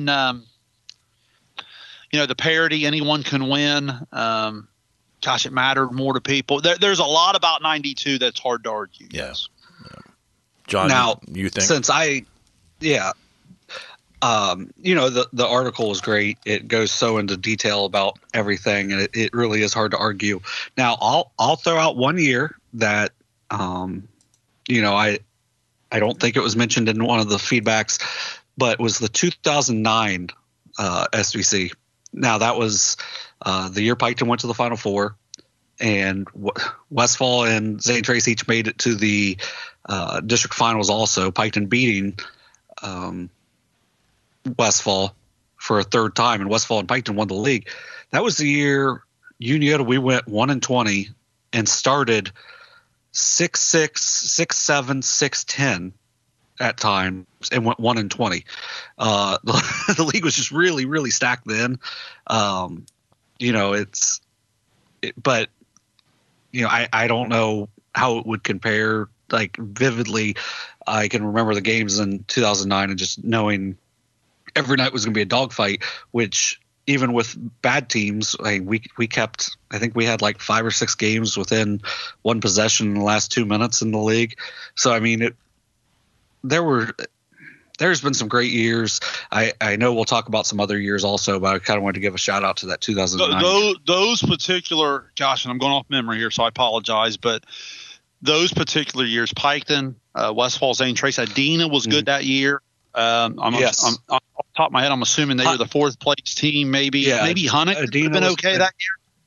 the parity, anyone can win. Gosh, it mattered more to people. There's a lot about 92 that's hard to argue. Yes. Yeah. John, now, you think? Since the article is great. It goes so into detail about everything, and it really is hard to argue. Now, I'll throw out one year that, I don't think it was mentioned in one of the feedbacks, but it was the 2009 SVC. Now, that was the year Piketon went to the Final Four, and Westfall and St. Trace each made it to the district finals also, Piketon beating Westfall for a third time, and Westfall and Piketon won the league. That was the year Uniota, we went 1-20 and started 6-6, 6-7, 6-10 at times and went 1-20. The league was just really, really stacked then. I don't know how it would compare. Like, vividly, I can remember the games in 2009 and just knowing every night was going to be a dogfight, which even with bad teams, we kept, I think we had like 5 or 6 games within one possession in the last 2 minutes in the league. So, I mean, there's been some great years. I know we'll talk about some other years also, but I kind of wanted to give a shout out to that 2009. Those particular, gosh, and I'm going off memory here, so I apologize, but those particular years, Piketon, Westfall, St. Trace, Adena was good that year. I'm off the top of my head, I'm assuming they were the 4th place team. Maybe Huntington would have been okay that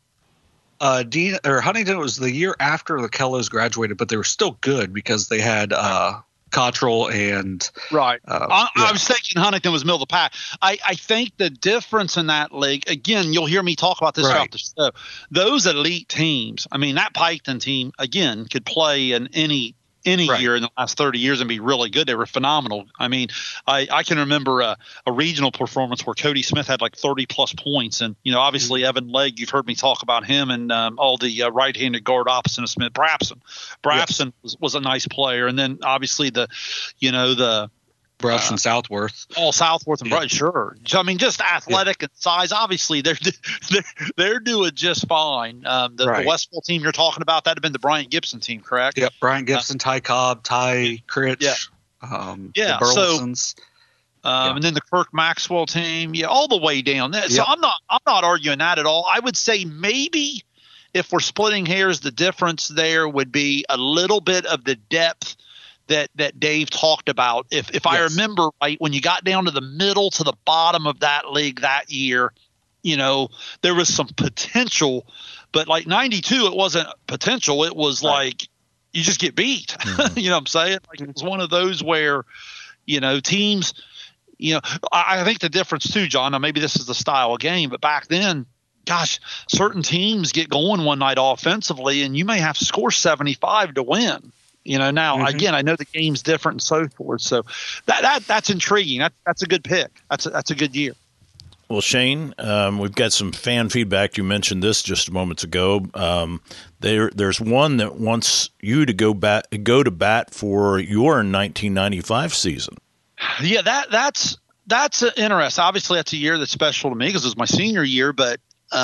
year. Huntington was the year after the Kellos graduated, but they were still good because they had Cottrell and right. I was thinking Huntington was middle of the pack. I think the difference in that league, again, you'll hear me talk about this throughout the show. Those elite teams, I mean, that Piketon team again could play in any year in the last 30 years and be really good. They were phenomenal. I mean, I can remember a regional performance where Cody Smith had like 30-plus points. And, obviously Evan Legg, you've heard me talk about him and all the right-handed guard opposite of Smith. Brapson was a nice player. And then obviously the Brush and Southworth. Oh, Southworth and Brush, sure. I mean, just athletic and size. Obviously, they're doing just fine. The Westfall team you're talking about, that had been the Bryant Gibson team, correct? Yep, Bryant Gibson, Ty Cobb, Ty Critch, the Burlesons. And then the Kirk Maxwell team, all the way down. So I'm not arguing that at all. I would say maybe if we're splitting hairs, the difference there would be a little bit of the depth that Dave talked about. If I remember right, when you got down to the middle to the bottom of that league that year, there was some potential, but like 92, it wasn't potential. It was like you just get beat. Mm-hmm. You know what I'm saying? Like it was one of those where, teams, I think the difference too, John, now maybe this is the style of game, but back then, gosh, certain teams get going one night offensively and you may have to score 75 to win. Now, again, I know the game's different and so forth. So that's intriguing. That's a good pick. That's a good year. Well, Shane, we've got some fan feedback. You mentioned this just moments ago. There's one that wants you to go to bat for your 1995 season. Yeah, that's interesting. Obviously, that's a year that's special to me because it was my senior year. But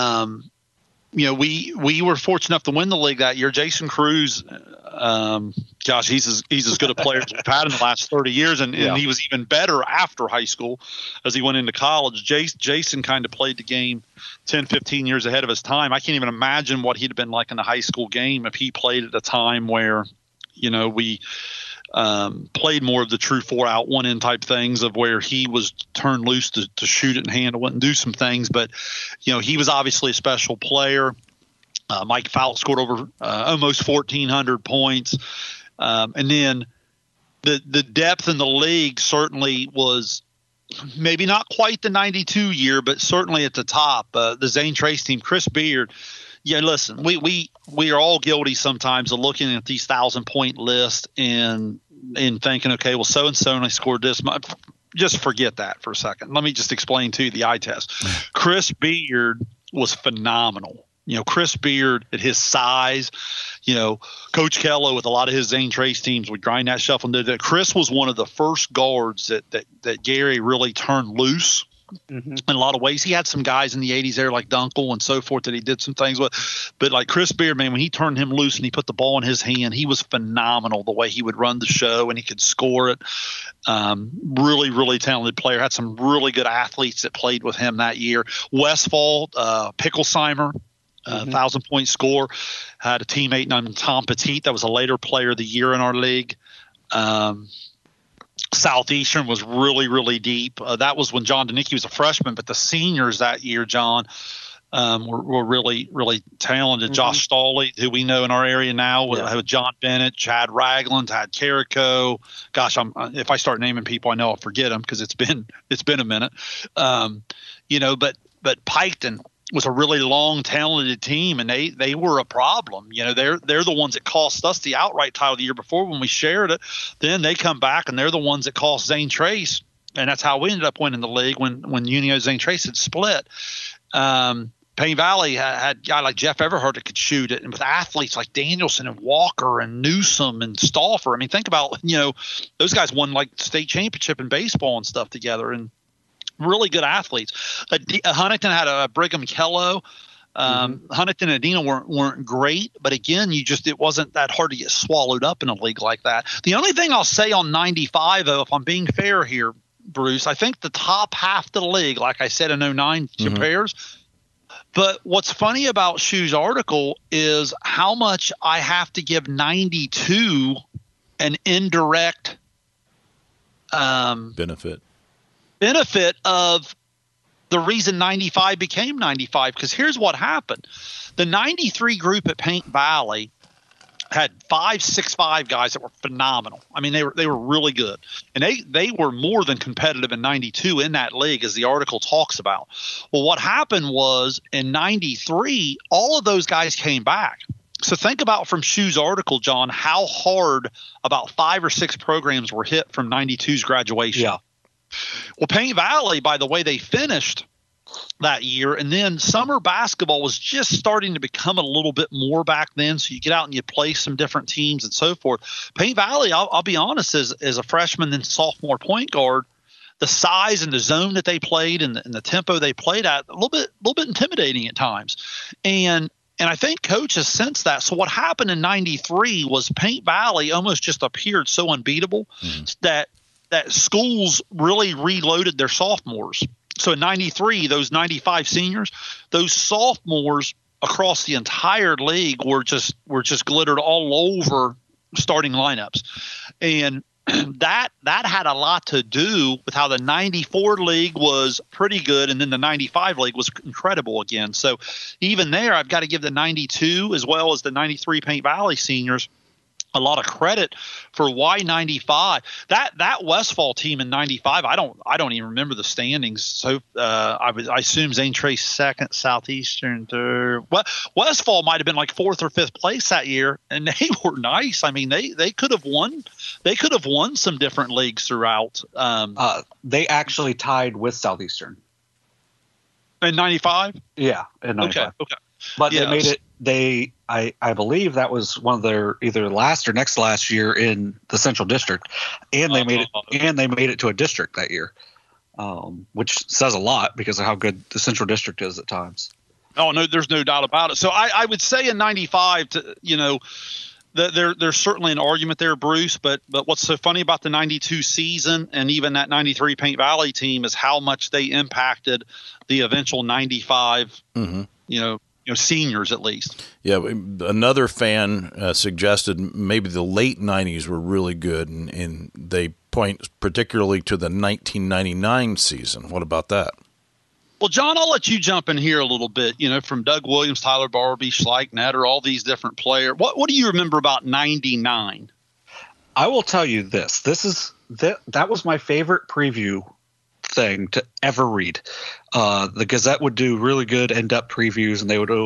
we were fortunate enough to win the league that year. Jason Cruz, gosh, he's as good a player as we've had in the last 30 years, and he was even better after high school as he went into college. Jason kind of played the game 10, 15 years ahead of his time. I can't even imagine what he'd have been like in a high school game if he played at a time where, we played more of the true 4-out, 1-in type things of where he was turned loose to shoot it and handle it and do some things. But, he was obviously a special player. Mike Fouts scored over almost 1,400 points. And then the depth in the league certainly was maybe not quite the 92 year, but certainly at the top. The Zane Trace team, Chris Beard. Yeah, listen, we are all guilty sometimes of looking at these 1,000-point lists and thinking, okay, well, so-and-so only scored this much. Just forget that for a second. Let me just explain to you the eye test. Chris Beard was phenomenal. Chris Beard at his size, Coach Kello with a lot of his Zane Trace teams would grind that shuffle and do that. Chris was one of the first guards that Gary really turned loose in a lot of ways. He had some guys in the 80s there like Dunkel and so forth that he did some things with. But like Chris Beard, man, when he turned him loose and he put the ball in his hand, he was phenomenal the way he would run the show and he could score it. Really, really talented player. Had some really good athletes that played with him that year. Westfall, Picklesheimer. 1,000-point score. Had a teammate named Tom Petit that was a later player of the year in our league. Southeastern was really, really deep. That was when John Danicki was a freshman, but the seniors that year, John, were really, really talented. Josh Stawley, who we know in our area now, with John Bennett, Chad Ragland, Tad Carrico. Gosh, if I start naming people, I know I'll forget them because it's been a minute. But Piketon was a really long, talented team, and they were a problem. They're the ones that cost us the outright title the year before when we shared it. Then they come back, and they're the ones that cost Zane Trace, and that's how we ended up winning the league when Unio Zane Trace had split. Payne Valley had a guy like Jeff Everhart that could shoot it, and with athletes like Danielson and Walker and Newsom and Stauffer. I mean, think about those guys won like state championship in baseball and stuff together, and really good athletes. Huntington had a Brigham Kello. Huntington and Adena weren't great, but again, it wasn't that hard to get swallowed up in a league like that. The only thing I'll say on 95, though, if I'm being fair here, Bruce, I think the top half of the league, like I said in 09, compares. But what's funny about Shu's article is how much I have to give 92 an indirect benefit of the reason 95 became 95, because here's what happened. The 93 group at Paint Valley had 5'6" guys that were phenomenal. I mean, they were really good, and they were more than competitive in 92 in that league, as the article talks about. Well, what happened was in 93, all of those guys came back. So think about from Shu's article, John, how hard about 5 or 6 programs were hit from 92's graduation. Yeah. Well, Paint Valley, by the way they finished that year, and then summer basketball was just starting to become a little bit more back then. So you get out and you play some different teams and so forth. Paint Valley, I'll be honest, as a freshman and sophomore point guard, the size and the zone that they played and the tempo they played at, a little bit intimidating at times. And I think Coach has sensed that. So what happened in 93 was Paint Valley almost just appeared so unbeatable that schools really reloaded their sophomores. So in 93, those 95 seniors, those sophomores across the entire league were just glittered all over starting lineups. And that had a lot to do with how the 94 league was pretty good, and then the 95 league was incredible again. So even there, I've got to give the 92 as well as the 93 Paint Valley seniors a lot of credit for why 95. That Westfall team in 95, I don't even remember the standings. So I assume Zane Trace second, Southeastern third. Westfall might have been like 4th or 5th place that year, and they were nice. I mean, they could have won. They could have won some different leagues throughout. They actually tied with Southeastern in 95. Yeah, in 95. Okay. But they made it. I believe that was one of their either last or next last year in the Central District, and they made it. And they made it to a district that year, which says a lot because of how good the Central District is at times. Oh no, there's no doubt about it. So I would say in 95, there's certainly an argument there, Bruce. But what's so funny about the 92 season and even that 93 Paint Valley team is how much they impacted the eventual 95. seniors at least. Yeah, another fan suggested maybe the late 90s were really good, and they point particularly to the 1999 season. What about that? Well, John, I'll let you jump in here a little bit, from Doug Williams, Tyler Barbie, Schleich, Netter, all these different players. What do you remember about 99? I will tell you this. That was my favorite preview thing to ever read. The Gazette would do really good in-depth previews, and they would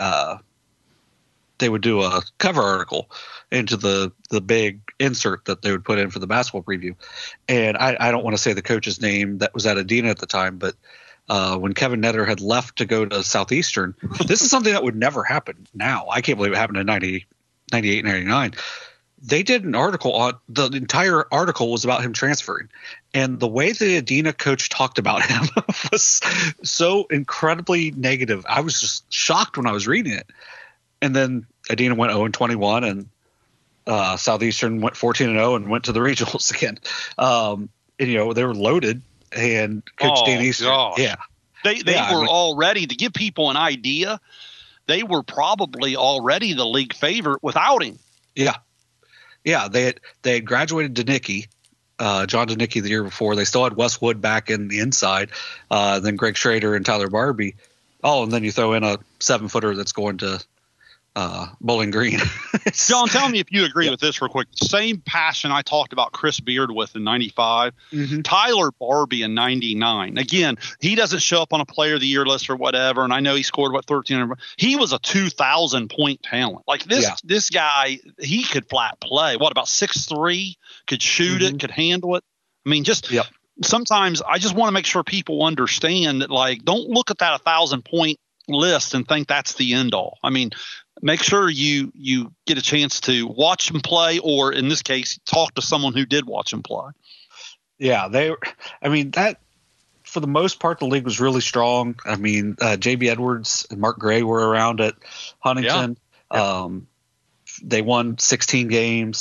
do a cover article into the big insert that they would put in for the basketball preview. And I don't want to say the coach's name that was at Adina at the time, but when Kevin Netter had left to go to Southeastern, this is something that would never happen now. I can't believe it happened in 98, 99. They did an article on – the entire article was about him transferring. And the way the Adina coach talked about him was so incredibly negative. I was just shocked when I was reading it. And then Adina went 0-21, and Southeastern went 14-0 and went to the regionals again. And, they were loaded. And Coach Dan Easter – yeah. They were already – to give people an idea, they were probably already the league favorite without him. Yeah. Yeah, they had graduated Danicki, John Danicki the year before. They still had Wes Wood back in the inside, then Greg Schrader and Tyler Barbie. Oh, and then you throw in a 7-footer that's going to Bowling Green. John, tell me if you agree with this real quick. Same passion I talked about Chris Beard with in 95, Tyler Barbie in 99. Again, he doesn't show up on a player of the year list or whatever, and I know he scored, 13? He was a 2,000-point talent. Like this guy, he could flat play. What, about 6'3", could shoot it, could handle it? I mean, sometimes I just want to make sure people understand that, like, don't look at that 1,000-point list and think that's the end all. I mean, make sure you get a chance to watch him play, or in this case, talk to someone who did watch him play. Yeah, that for the most part, the league was really strong. I mean, JB Edwards and Mark Gray were around at Huntington. Yeah. They won 16 games.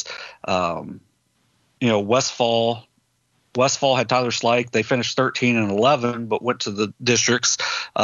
Westfall had Tyler Schleich. They finished 13-11, but went to the districts.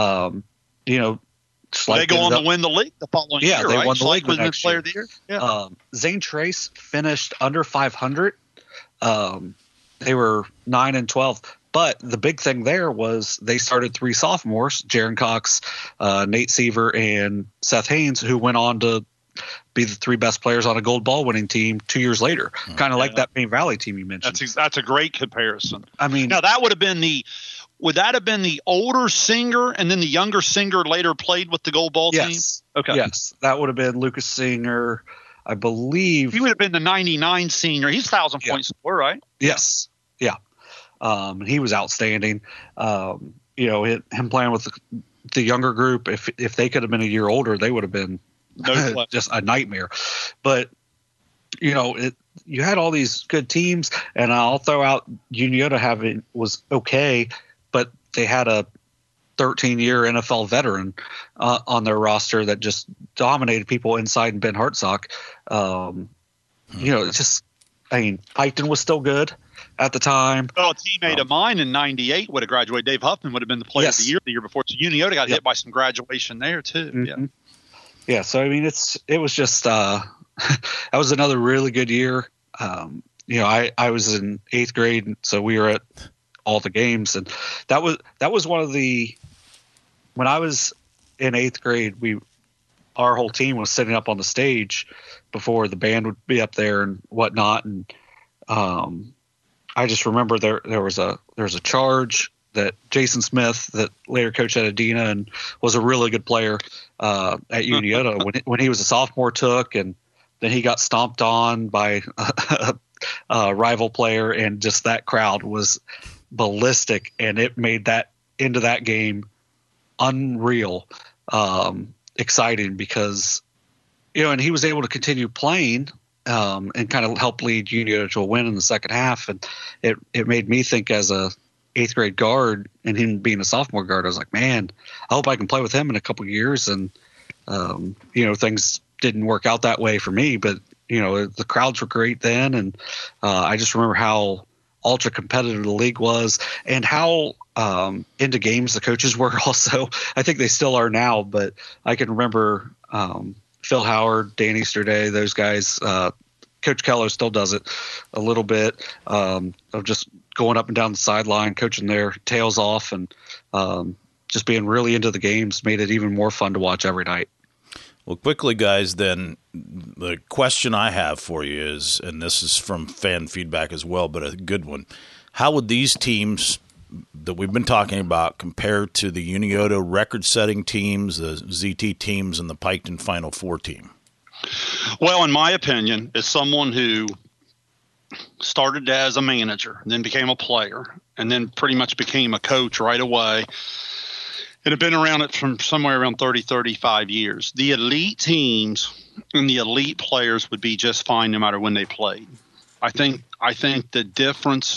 They go on to win the league the following year, they right? won the league the next player year. Of the year. Yeah. Zane Trace finished under 500. They were 9-12. But the big thing there was they started 3 sophomores, Jaron Cox, Nate Seaver, and Seth Haynes, who went on to be the 3 best players on a gold ball winning team 2 years later, kind of like that Payne Valley team you mentioned. That's a great comparison. I mean, now that would have been would that have been the older Singer, and then the younger Singer later played with the gold ball team? Okay. Yes, that would have been Lucas Singer, I believe. He would have been the 99 senior. He's 1,000 points scorer, right? Yes. Yeah. He was outstanding. Him playing with the younger group, if they could have been a year older, they would have been just a nightmare. But, you had all these good teams, and I'll throw out Uniota was okay, but they had a 13-year NFL veteran on their roster that just dominated people inside, and Ben Hartsock. Piketon was still good at the time. Well, a teammate of mine in 98 would have graduated. Dave Huffman would have been the player of the year before. So Uniota got hit by some graduation there too. Mm-hmm. Yeah. So I mean, it was just that was another really good year. I was in 8th grade, so we were at all the games, and that was one of the, when I was in 8th grade, our whole team was sitting up on the stage before the band would be up there and whatnot, and I just remember there was a charge that Jason Smith, that later coached at Adina and was a really good player at Uniota when he was a sophomore, took, and then he got stomped on by a rival player, and just that crowd was ballistic, and it made that into that game unreal, exciting, because and he was able to continue playing and kind of help lead Uniota to a win in the second half, and it made me think, as a 8th grade guard and him being a sophomore guard, I was like, man, I hope I can play with him in a couple of years. And things didn't work out that way for me, but the crowds were great then, and I just remember how ultra competitive the league was, and how into games the coaches were also. I think they still are now, but I can remember Phil Howard, Dan Easterday, those guys. Coach Keller still does it a little bit of just going up and down the sideline, coaching their tails off, and just being really into the games made it even more fun to watch every night. Well, quickly, guys, then the question I have for you is, and this is from fan feedback as well, but a good one. How would these teams that we've been talking about compare to the Unioto record-setting teams, the ZT teams, and the Piketon Final Four team? Well, in my opinion, as someone who started as a manager, then became a player, and then pretty much became a coach right away, and have been around it from somewhere around 30, 35 years. The elite teams and the elite players would be just fine no matter when they played. I think the difference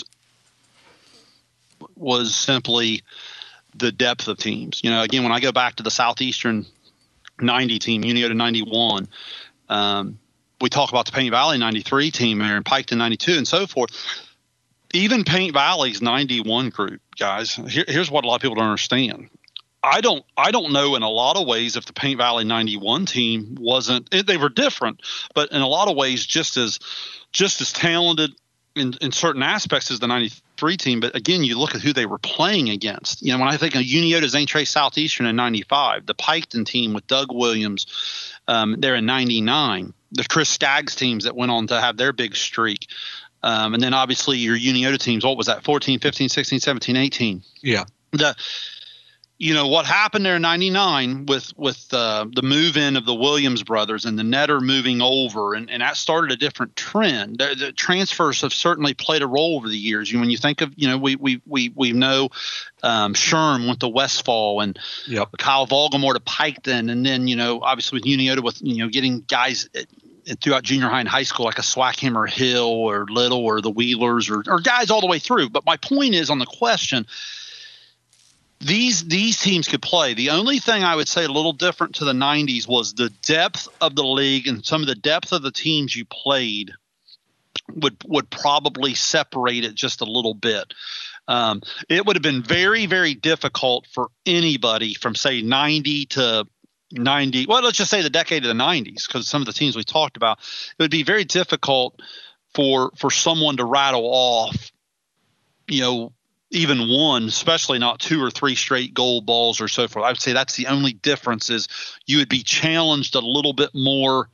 was simply the depth of teams. You know, again, when I go back to the Southeastern 90 team, Unioto 91, we talk about the Paint Valley 93 team there and Piketon 92 and so forth. Even Paint Valley's 91 group, guys, here's what a lot of people don't understand. I don't know in a lot of ways if the Paint Valley 91 team wasn't – they were different, but in a lot of ways just as talented in certain aspects as the 93 team. But, again, you look at who they were playing against. You know, when I think of Unioto St. Trace Southeastern in 95, the Piketon team with Doug Williams there in 99, the Chris Staggs teams that went on to have their big streak. And then, obviously, your Unioto teams, what was that, 14, 15, 16, 17, 18? Yeah. You know, what happened there in 99 with the move-in of the Williams brothers and the Netter moving over, and that started a different trend. The transfers have certainly played a role over the years. When you think of, you know, we know Sherm went to Westfall and Kyle Volgamore to Piketon, and then, you know, obviously with Unioto with, you know, getting guys throughout junior high and high school like a Swackhammer Hill or Little or the Wheelers or guys all the way through. But my point is on the question – These teams could play. The only thing I would say a little different to the 90s was the depth of the league, and some of the depth of the teams you played would probably separate it just a little bit. It would have been very, very difficult for anybody from, say, 90 to 90 – well, let's just say the decade of the 90s, because some of the teams we talked about, it would be very difficult for someone to rattle off, you know, even one, especially not two or three straight gold balls or so forth. I would say that's the only difference is you would be challenged a little bit more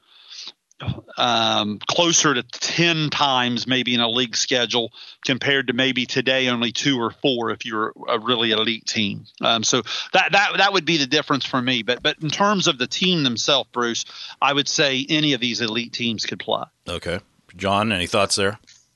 closer to 10 times maybe in a league schedule compared to maybe today only 2 or 4 if you're a really elite team. So that would be the difference for me. But in terms of the team themselves, Bruce, I would say any of these elite teams could play. Okay. John, any thoughts there?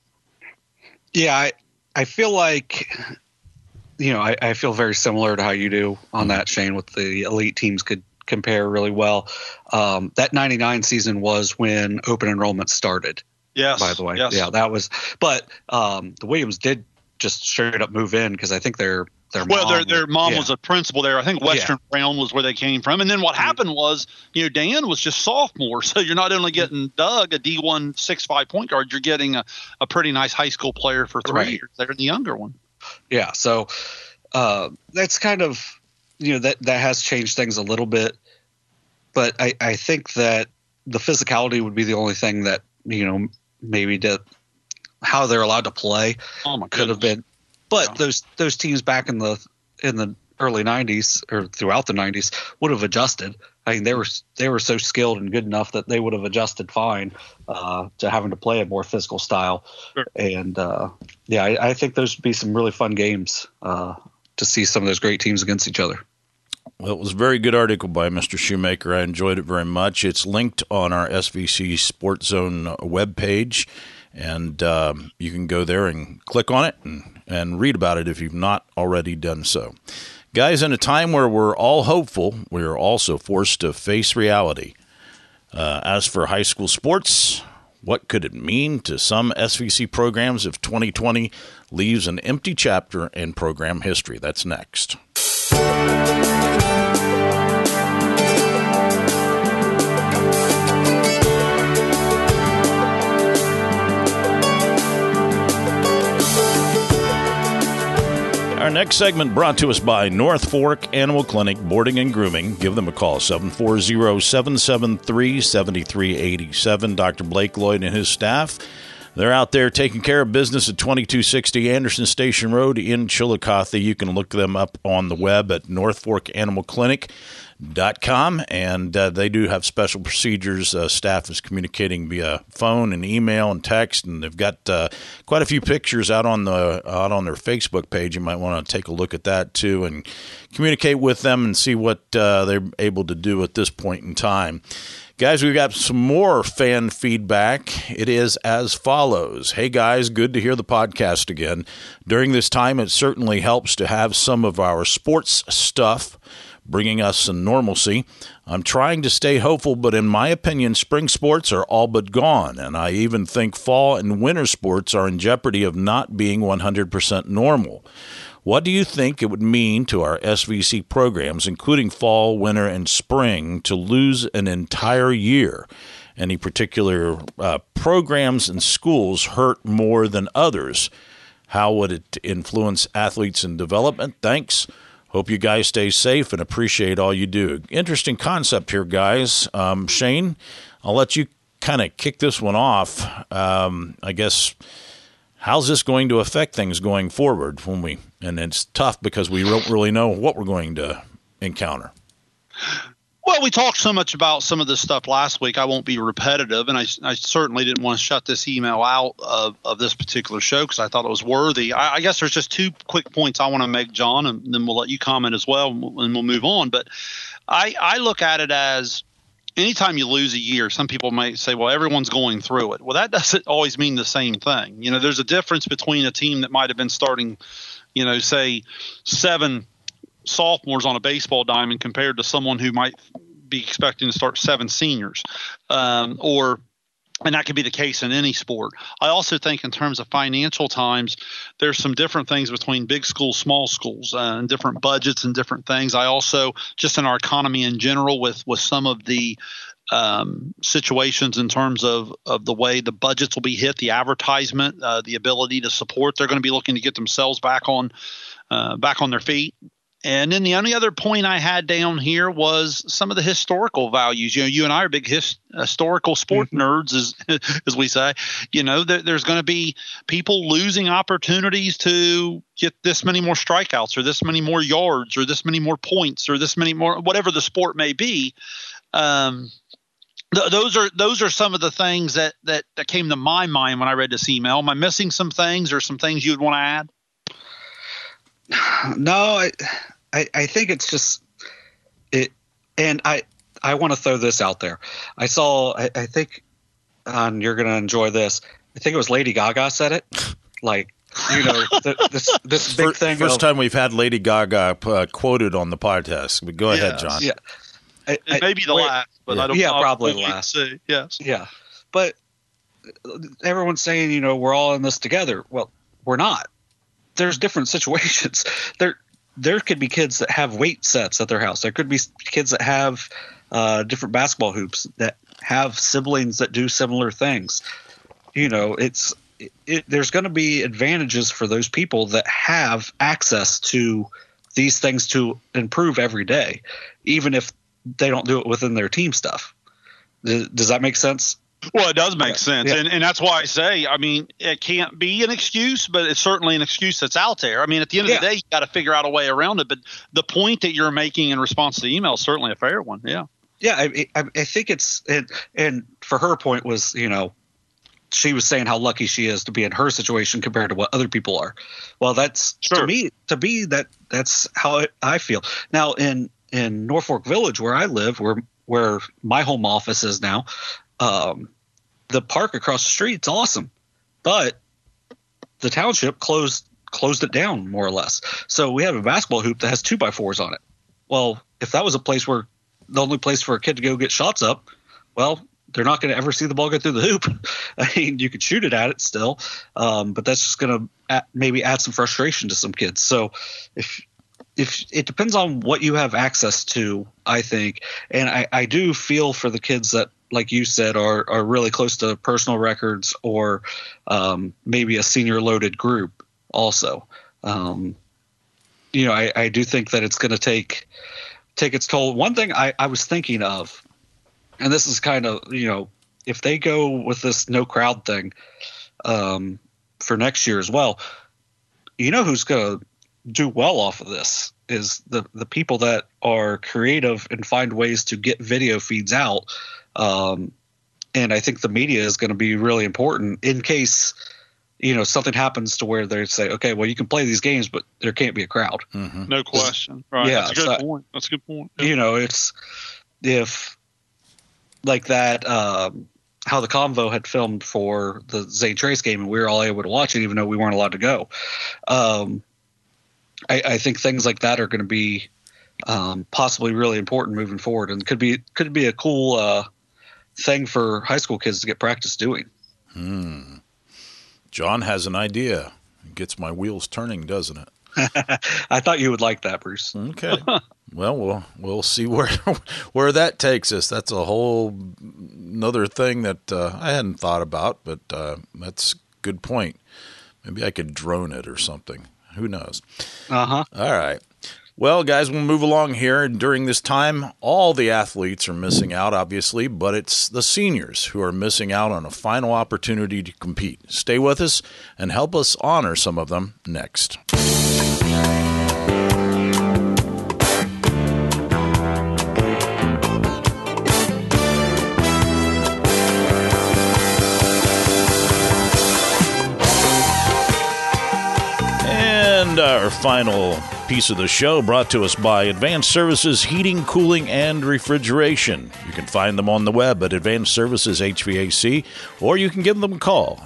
Yeah, I feel like, you know, I feel very similar to how you do on that, Shane, with the elite teams could compare really well. That 99 season was when open enrollment started. Yes. By the way. Yes. Yeah, that was – but the Williams did just straight up move in because I think their mom was a principal there. I think Western Brown was where they came from. And then what happened was, you know, Dan was just sophomore. So you're not only getting Doug, a D1 6'5" point guard, you're getting a pretty nice high school player for 3 years. They're the younger one. Yeah. So that's kind of, you know, that has changed things a little bit. But I think that the physicality would be the only thing that, you know, maybe how they're allowed to play could have been. But those teams back in the early 90s or throughout the 90s would have adjusted. I mean, they were so skilled and good enough that they would have adjusted fine to having to play a more physical style. Sure. And I think those would be some really fun games to see some of those great teams against each other. Well, it was a very good article by Mr. Shoemaker. I enjoyed it very much. It's linked on our SVC Sports Zone webpage, and you can go there and click on it and read about it if you've not already done so. Guys, in a time where we're all hopeful, we are also forced to face reality. As for high school sports, what could it mean to some SVC programs if 2020 leaves an empty chapter in program history? That's next. All Our next segment brought to us by North Fork Animal Clinic Boarding and Grooming. Give them a call, 740-773-7387. Dr. Blake Lloyd and his staff. They're out there taking care of business at 2260 Anderson Station Road in Chillicothe. You can look them up on the web at northforkanimalclinic.com, and they do have special procedures. Staff is communicating via phone and email and text, and they've got quite a few pictures out on their Facebook page. You might want to take a look at that too and communicate with them and see what they're able to do at this point in time. Guys, we've got some more fan feedback. It is as follows. Hey, guys, good to hear the podcast again. During this time, it certainly helps to have some of our sports stuff bringing us some normalcy. I'm trying to stay hopeful, but in my opinion, spring sports are all but gone, and I even think fall and winter sports are in jeopardy of not being 100% normal. What do you think it would mean to our SVC programs, including fall, winter, and spring, to lose an entire year? Any particular programs and schools hurt more than others? How would it influence athletes in development? Thanks. Hope you guys stay safe and appreciate all you do. Interesting concept here, guys. Shane, I'll let you kind of kick this one off. I guess, how's this going to affect things going forward and it's tough because we don't really know what we're going to encounter. Well, we talked so much about some of this stuff last week. I won't be repetitive, and I certainly didn't want to shut this email out of this particular show because I thought it was worthy. I guess there's just two quick points I want to make, John, and then we'll let you comment as well, and we'll move on. But I look at it as anytime you lose a year, some people might say, well, everyone's going through it. Well, that doesn't always mean the same thing. You know, there's a difference between a team that might have been starting, say 7 sophomores on a baseball diamond compared to someone who might be expecting to start 7 seniors, and that could be the case in any sport. I also think in terms of financial times, there's some different things between big schools, small schools, and different budgets and different things. I also, just in our economy in general, with some of the situations in terms of the way the budgets will be hit, the advertisement, the ability to support, they're going to be looking to get themselves back on their feet. And then the only other point I had down here was some of the historical values. You and I are big historical sport nerds, as we say. There's going to be people losing opportunities to get this many more strikeouts or this many more yards or this many more points or this many more, whatever the sport may be. Those are some of the things that came to my mind when I read this email. Am I missing some things or some things you'd want to add? No, I think it's just it, and I want to throw this out there. I saw, I think, you're going to enjoy this. I think it was Lady Gaga said it. Like, this big thing. First time we've had Lady Gaga quoted on the podcast. But go ahead, John. Yeah, it may be the last, but I don't. Yeah, probably the last. Yes. Yeah, but everyone's saying, we're all in this together. Well, we're not. There's different situations. There could be kids that have weight sets at their house. There could be kids that have different basketball hoops, that have siblings that do similar things. There's going to be advantages for those people that have access to these things to improve every day, even if they don't do it within their team stuff. Does that make sense? Well, it does make sense. Yeah. And that's why I say, it can't be an excuse, but it's certainly an excuse that's out there. At the end of the day, you got to figure out a way around it. But the point that you're making in response to the email is certainly a fair one. Yeah. Yeah. I think it's – and for her point was, she was saying how lucky she is to be in her situation compared to what other people are. Well, that's sure. to me that's how I feel. Now, in Norfolk Village, where I live, where my home office is now, the park across the street, it's awesome, but the township closed it down more or less. So we have a basketball hoop that has 2x4s on it. Well, if that was a place where the only place for a kid to go get shots up, well, they're not going to ever see the ball go through the hoop. You could shoot it at it still, but that's just going to maybe add some frustration to some kids. So if it depends on what you have access to, I think, and I do feel for the kids that, like you said, are really close to personal records or maybe a senior loaded group also. I do think that it's going to take its toll. One thing I was thinking of, and this is kind of, if they go with this no crowd thing for next year as well, who's going to do well off of this is the people that are creative and find ways to get video feeds out. And I think the media is going to be really important in case, something happens to where they say, okay, well, you can play these games, but there can't be a crowd. Mm-hmm. No question. Right. Yeah, That's a good point. That's a good point. It's if like that, how the Convo had filmed for the Zane Trace game and we were all able to watch it, even though we weren't allowed to go. I think things like that are going to be possibly really important moving forward, and could be a cool thing for high school kids to get practice doing. John has an idea. It gets my wheels turning, doesn't it? I thought you would like that, Bruce. Okay. Well, we'll see where that takes us. That's a whole another thing that I hadn't thought about, but that's a good point. Maybe I could drone it or something. Who knows? Uh-huh. All right. Well, guys, we'll move along here. And during this time, all the athletes are missing out, obviously, but it's the seniors who are missing out on a final opportunity to compete. Stay with us and help us honor some of them next. And our final piece of the show brought to us by Advanced Services Heating, Cooling, and Refrigeration. You can find them on the web at Advanced Services HVAC, or you can give them a call,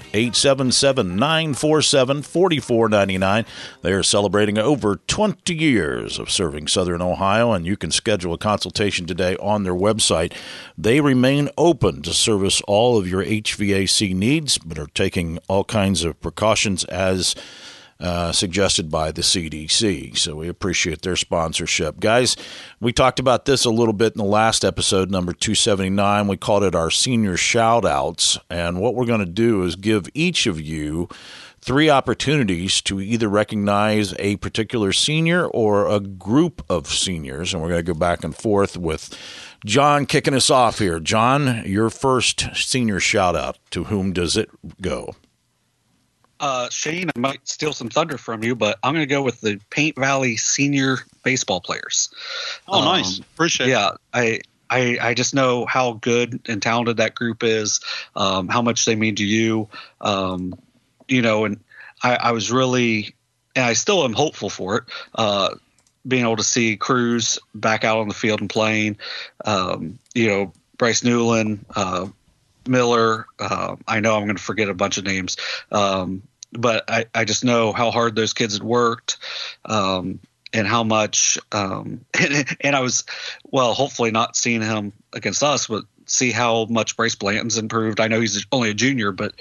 877-947-4499. They are celebrating over 20 years of serving Southern Ohio, and you can schedule a consultation today on their website. They remain open to service all of your HVAC needs, but are taking all kinds of precautions as suggested by the CDC. So we appreciate their sponsorship. Guys, we talked about this a little bit in the last episode, number 279. We called it our senior shout-outs. And what we're going to do is give each of you 3 opportunities to either recognize a particular senior or a group of seniors. And we're going to go back and forth with John kicking us off here. John, your first senior shout-out. To whom does it go? Shane, I might steal some thunder from you, but I'm going to go with the Paint Valley senior baseball players. Oh, nice. Appreciate it. Yeah, I just know how good and talented that group is, how much they mean to you. And I was really, and I still am hopeful for it, being able to see Cruz back out on the field and playing, Bryce Newland, Miller. I know I'm going to forget a bunch of names. But I just know how hard those kids had worked, and how much and I was, well, hopefully not seeing him against us, but see how much Bryce Blanton's improved. I know he's only a junior, but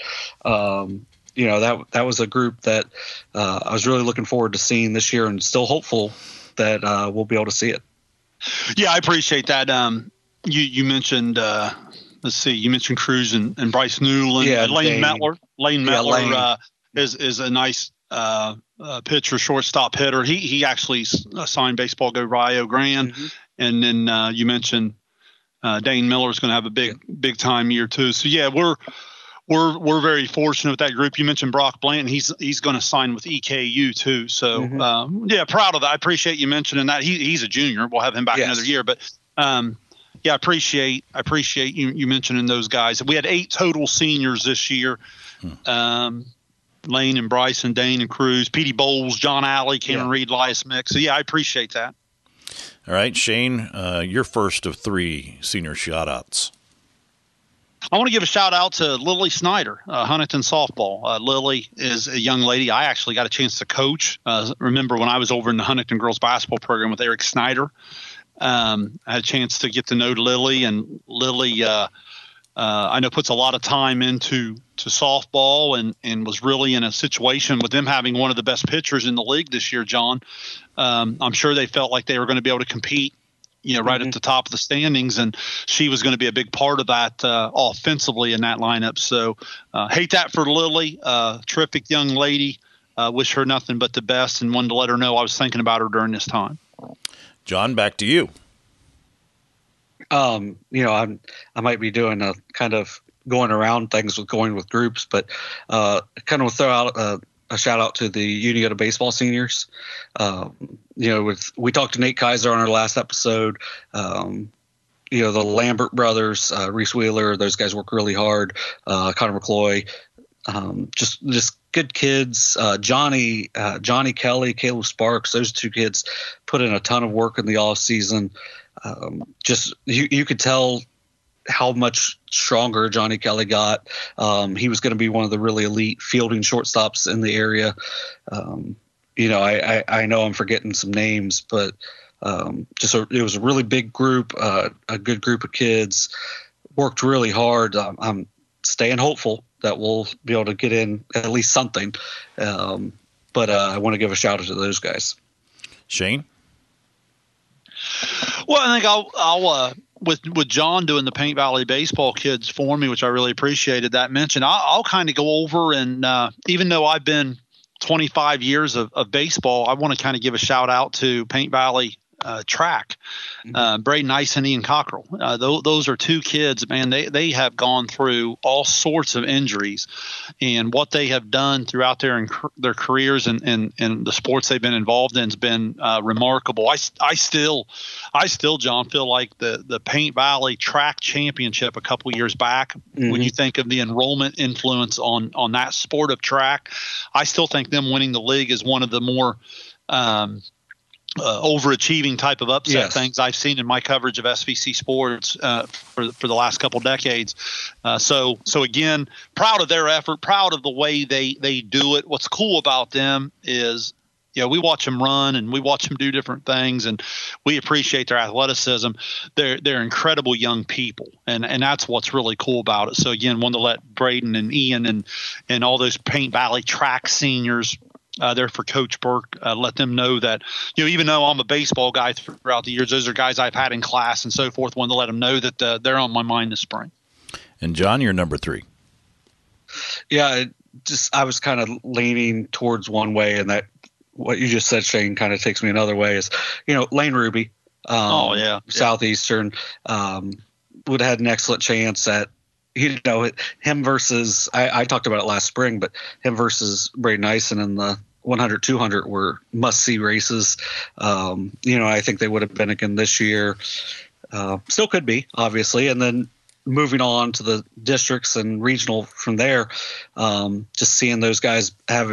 that was a group that I was really looking forward to seeing this year, and still hopeful that we'll be able to see it. Yeah, I appreciate that. You mentioned let's see, you mentioned Cruz and Bryce Newland, Lane Mettler. Lane Mettler is a nice pitcher, shortstop hitter. He actually signed Baseball Go Rio Grande. Mm-hmm. And then you mentioned Dane Miller is going to have a big time year too. So yeah, we're very fortunate with that group. You mentioned Brock Blanton. He's going to sign with EKU too. So proud of that. I appreciate you mentioning that. He's a junior. We'll have him back another year. But I appreciate you mentioning those guys. We had 8 total seniors this year. Lane and Bryce and Dane and Cruz, Petey Bowles, John Alley, Cameron Reed, Elias Mick. So I appreciate that. All right, Shane, your first of 3 senior shout-outs. I want to give a shout-out to Lily Snyder, Huntington softball. Lily is a young lady I actually got a chance to coach. Remember when I was over in the Huntington girls basketball program with Eric Snyder, I had a chance to get to know Lily, and Lily I know puts a lot of time into softball and was really in a situation with them having one of the best pitchers in the league this year, John. I'm sure they felt like they were going to be able to compete, right at the top of the standings, and she was going to be a big part of that offensively in that lineup. So hate that for Lily, terrific young lady. wish her nothing but the best and wanted to let her know I was thinking about her during this time. John, back to you. I might be doing a kind of going around things with going with groups, but kind of throw out a shout out to the Uniota baseball seniors. We talked to Nate Kaiser on our last episode. The Lambert brothers, Reese Wheeler, those guys work really hard. Connor McCloy, just good kids. Johnny Kelly, Caleb Sparks, those two kids put in a ton of work in the off season. You could tell how much stronger Johnny Kelly got. He was going to be one of the really elite fielding shortstops in the area. I know I'm forgetting some names, but it was a really big group, a good group of kids, worked really hard. I'm staying hopeful that we'll be able to get in at least something. But I want to give a shout out to those guys. Shane? Well, I think I'll with John doing the Paint Valley baseball kids for me, which I really appreciated that mention. I'll kind of go over and even though I've been 25 years of baseball, I want to kind of give a shout out to Paint Valley track, Braden Ice and Ian Cockrell. Those are two kids, man. They have gone through all sorts of injuries, and what they have done throughout their careers and the sports they've been involved in has been remarkable. I still, John, feel like the Paint Valley track championship a couple years back, when you think of the enrollment influence on that sport of track, I still think them winning the league is one of the more overachieving type of upset things I've seen in my coverage of SVC sports for the last couple decades. So again, proud of their effort, proud of the way they do it. What's cool about them is, we watch them run and we watch them do different things, and we appreciate their athleticism. They're incredible young people, and that's what's really cool about it. So again, wanted to let Braden and Ian and all those Paint Valley track seniors there for Coach Burke, let them know that, even though I'm a baseball guy throughout the years, those are guys I've had in class and so forth. Wanted to let them know that they're on my mind this spring. And John, you're number 3. Yeah, I was kind of leaning towards one way, and that what you just said, Shane, kind of takes me another way. Is Lane Ruby, Southeastern, would have had an excellent chance at. Him versus I talked about it last spring, but him versus Braden Ison in the 100, 200 were must-see races. I think they would have been again this year. Still could be, obviously. And then moving on to the districts and regional from there, just seeing those guys have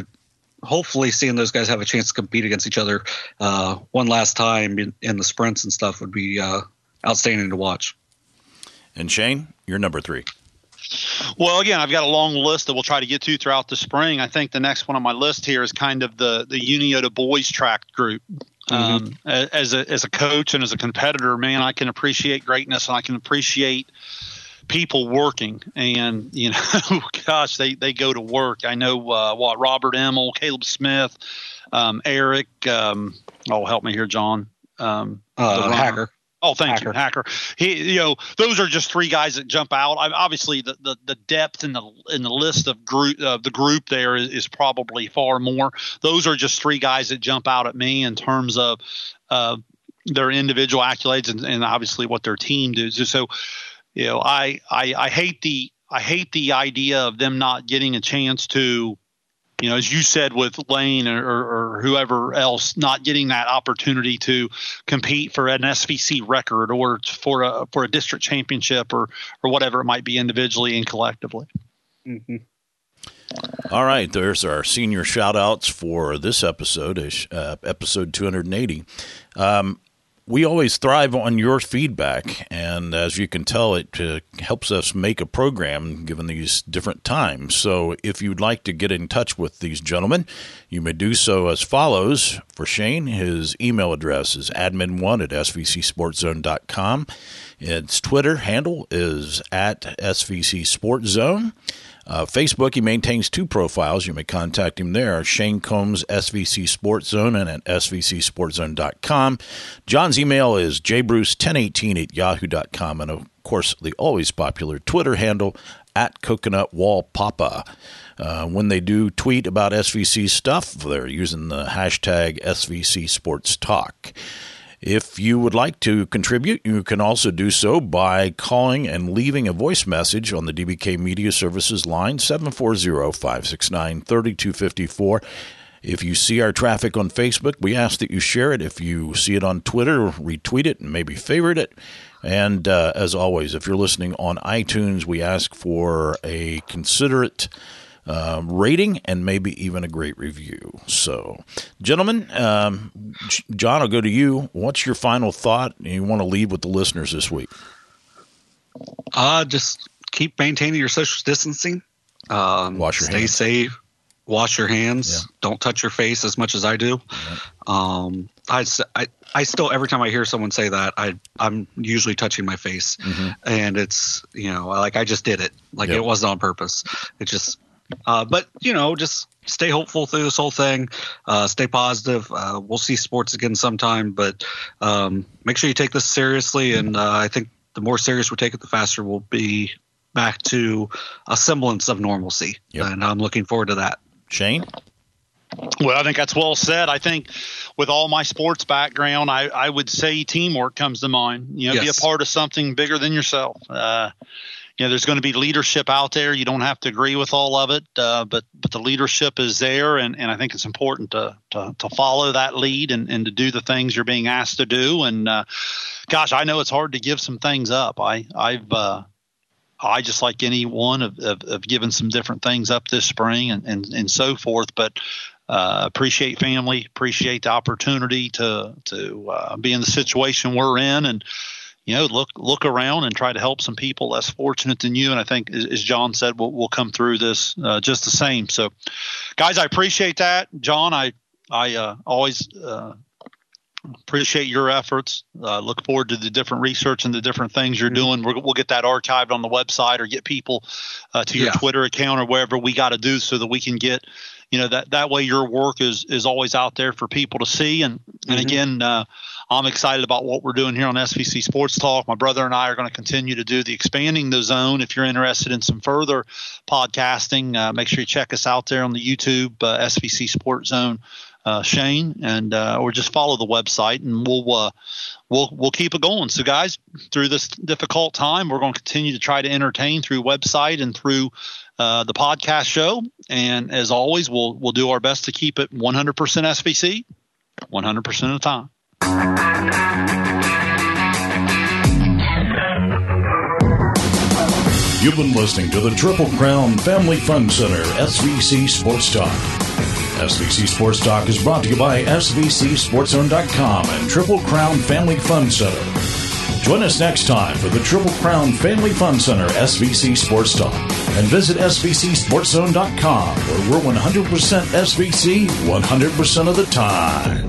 a chance to compete against each other one last time in the sprints and stuff would be outstanding to watch. And Shane, you're number 3. Well, again, I've got a long list that we'll try to get to throughout the spring. I think the next one on my list here is kind of the Uniota boys track group. As a coach and as a competitor, man, I can appreciate greatness and I can appreciate people working. And, gosh, they go to work. I know Robert Emmel, Caleb Smith, Eric. Help me here, John. Hacker. Oh, thank you, Hacker. Those are just 3 guys that jump out. Obviously, the depth in the list of the group there is probably far more. Those are just 3 guys that jump out at me in terms of their individual accolades and obviously what their team does. So, I hate the idea of them not getting a chance to. As you said with Lane or whoever else, not getting that opportunity to compete for an SVC record or for a district championship or whatever it might be individually and collectively. Mm-hmm. All right, there's our senior shout-outs for this episode, episode 280. We always thrive on your feedback, and as you can tell, it helps us make a program given these different times. So if you'd like to get in touch with these gentlemen, you may do so as follows. For Shane, his email address is admin1@svcsportzone.com. Its Twitter handle is @SVCSportZone. Facebook, he maintains 2 profiles. You may contact him there. Shane Combs, SVC Sports Zone, and at svcsportzone.com. John's email is jbruce1018@yahoo.com. And, of course, the always popular Twitter handle at Coconut Wall Papa. When they do tweet about SVC stuff, they're using the hashtag SVC Sports Talk. If you would like to contribute, you can also do so by calling and leaving a voice message on the DBK Media Services line, 740-569-3254. If you see our traffic on Facebook, we ask that you share it. If you see it on Twitter, retweet it and maybe favorite it. And as always, if you're listening on iTunes, we ask for a considerate rating and maybe even a great review. So, gentlemen, John, I'll go to you. What's your final thought you want to leave with the listeners this week? Just keep maintaining your social distancing. Wash your hands. Stay safe. Wash your hands. Yeah. Don't touch your face as much as I do. Right. I still, every time I hear someone say that, I'm usually touching my face, and it's, like I just did it. Like It wasn't on purpose. It just, but just stay hopeful through this whole thing. Stay positive. We'll see sports again sometime, but make sure you take this seriously. And I think the more serious we take it, the faster we'll be back to a semblance of normalcy. Yep. And I'm looking forward to that. Shane? Well, I think that's well said. I think with all my sports background, I would say teamwork comes to mind. Be a part of something bigger than yourself. There's going to be leadership out there. You don't have to agree with all of it, but the leadership is there, and I think it's important to follow that lead and to do the things you're being asked to do. And gosh, I know it's hard to give some things up. I just like anyone have given some different things up this spring and so forth, but appreciate family, appreciate the opportunity to be in the situation we're in, and look around and try to help some people less fortunate than you. And I think, as John said, we'll come through this just the same. So, guys, I appreciate that. John, I always appreciate your efforts. Look forward to the different research and the different things you're doing. We'll get that archived on the website, or get people to your Twitter account, or wherever we got to do, so that we can get, that way your work is always out there for people to see. And again, I'm excited about what we're doing here on SVC Sports Talk. My brother and I are going to continue to do the Expanding the Zone. If you're interested in some further podcasting, make sure you check us out there on the YouTube, SVC Sports Zone. Shane, and or just follow the website, and we'll keep it going. So, guys, through this difficult time, we're going to continue to try to entertain through website and through the podcast show. And as always, we'll do our best to keep it 100% SVC, 100% of the time. You've been listening to the Triple Crown Family Fun Center SVC Sports Talk. SVC Sports Talk is brought to you by SVCSportZone.com and Triple Crown Family Fun Center. Join us next time for the Triple Crown Family Fun Center SVC Sports Talk, and visit SVCSportZone.com, where we're 100% SVC 100% of the time.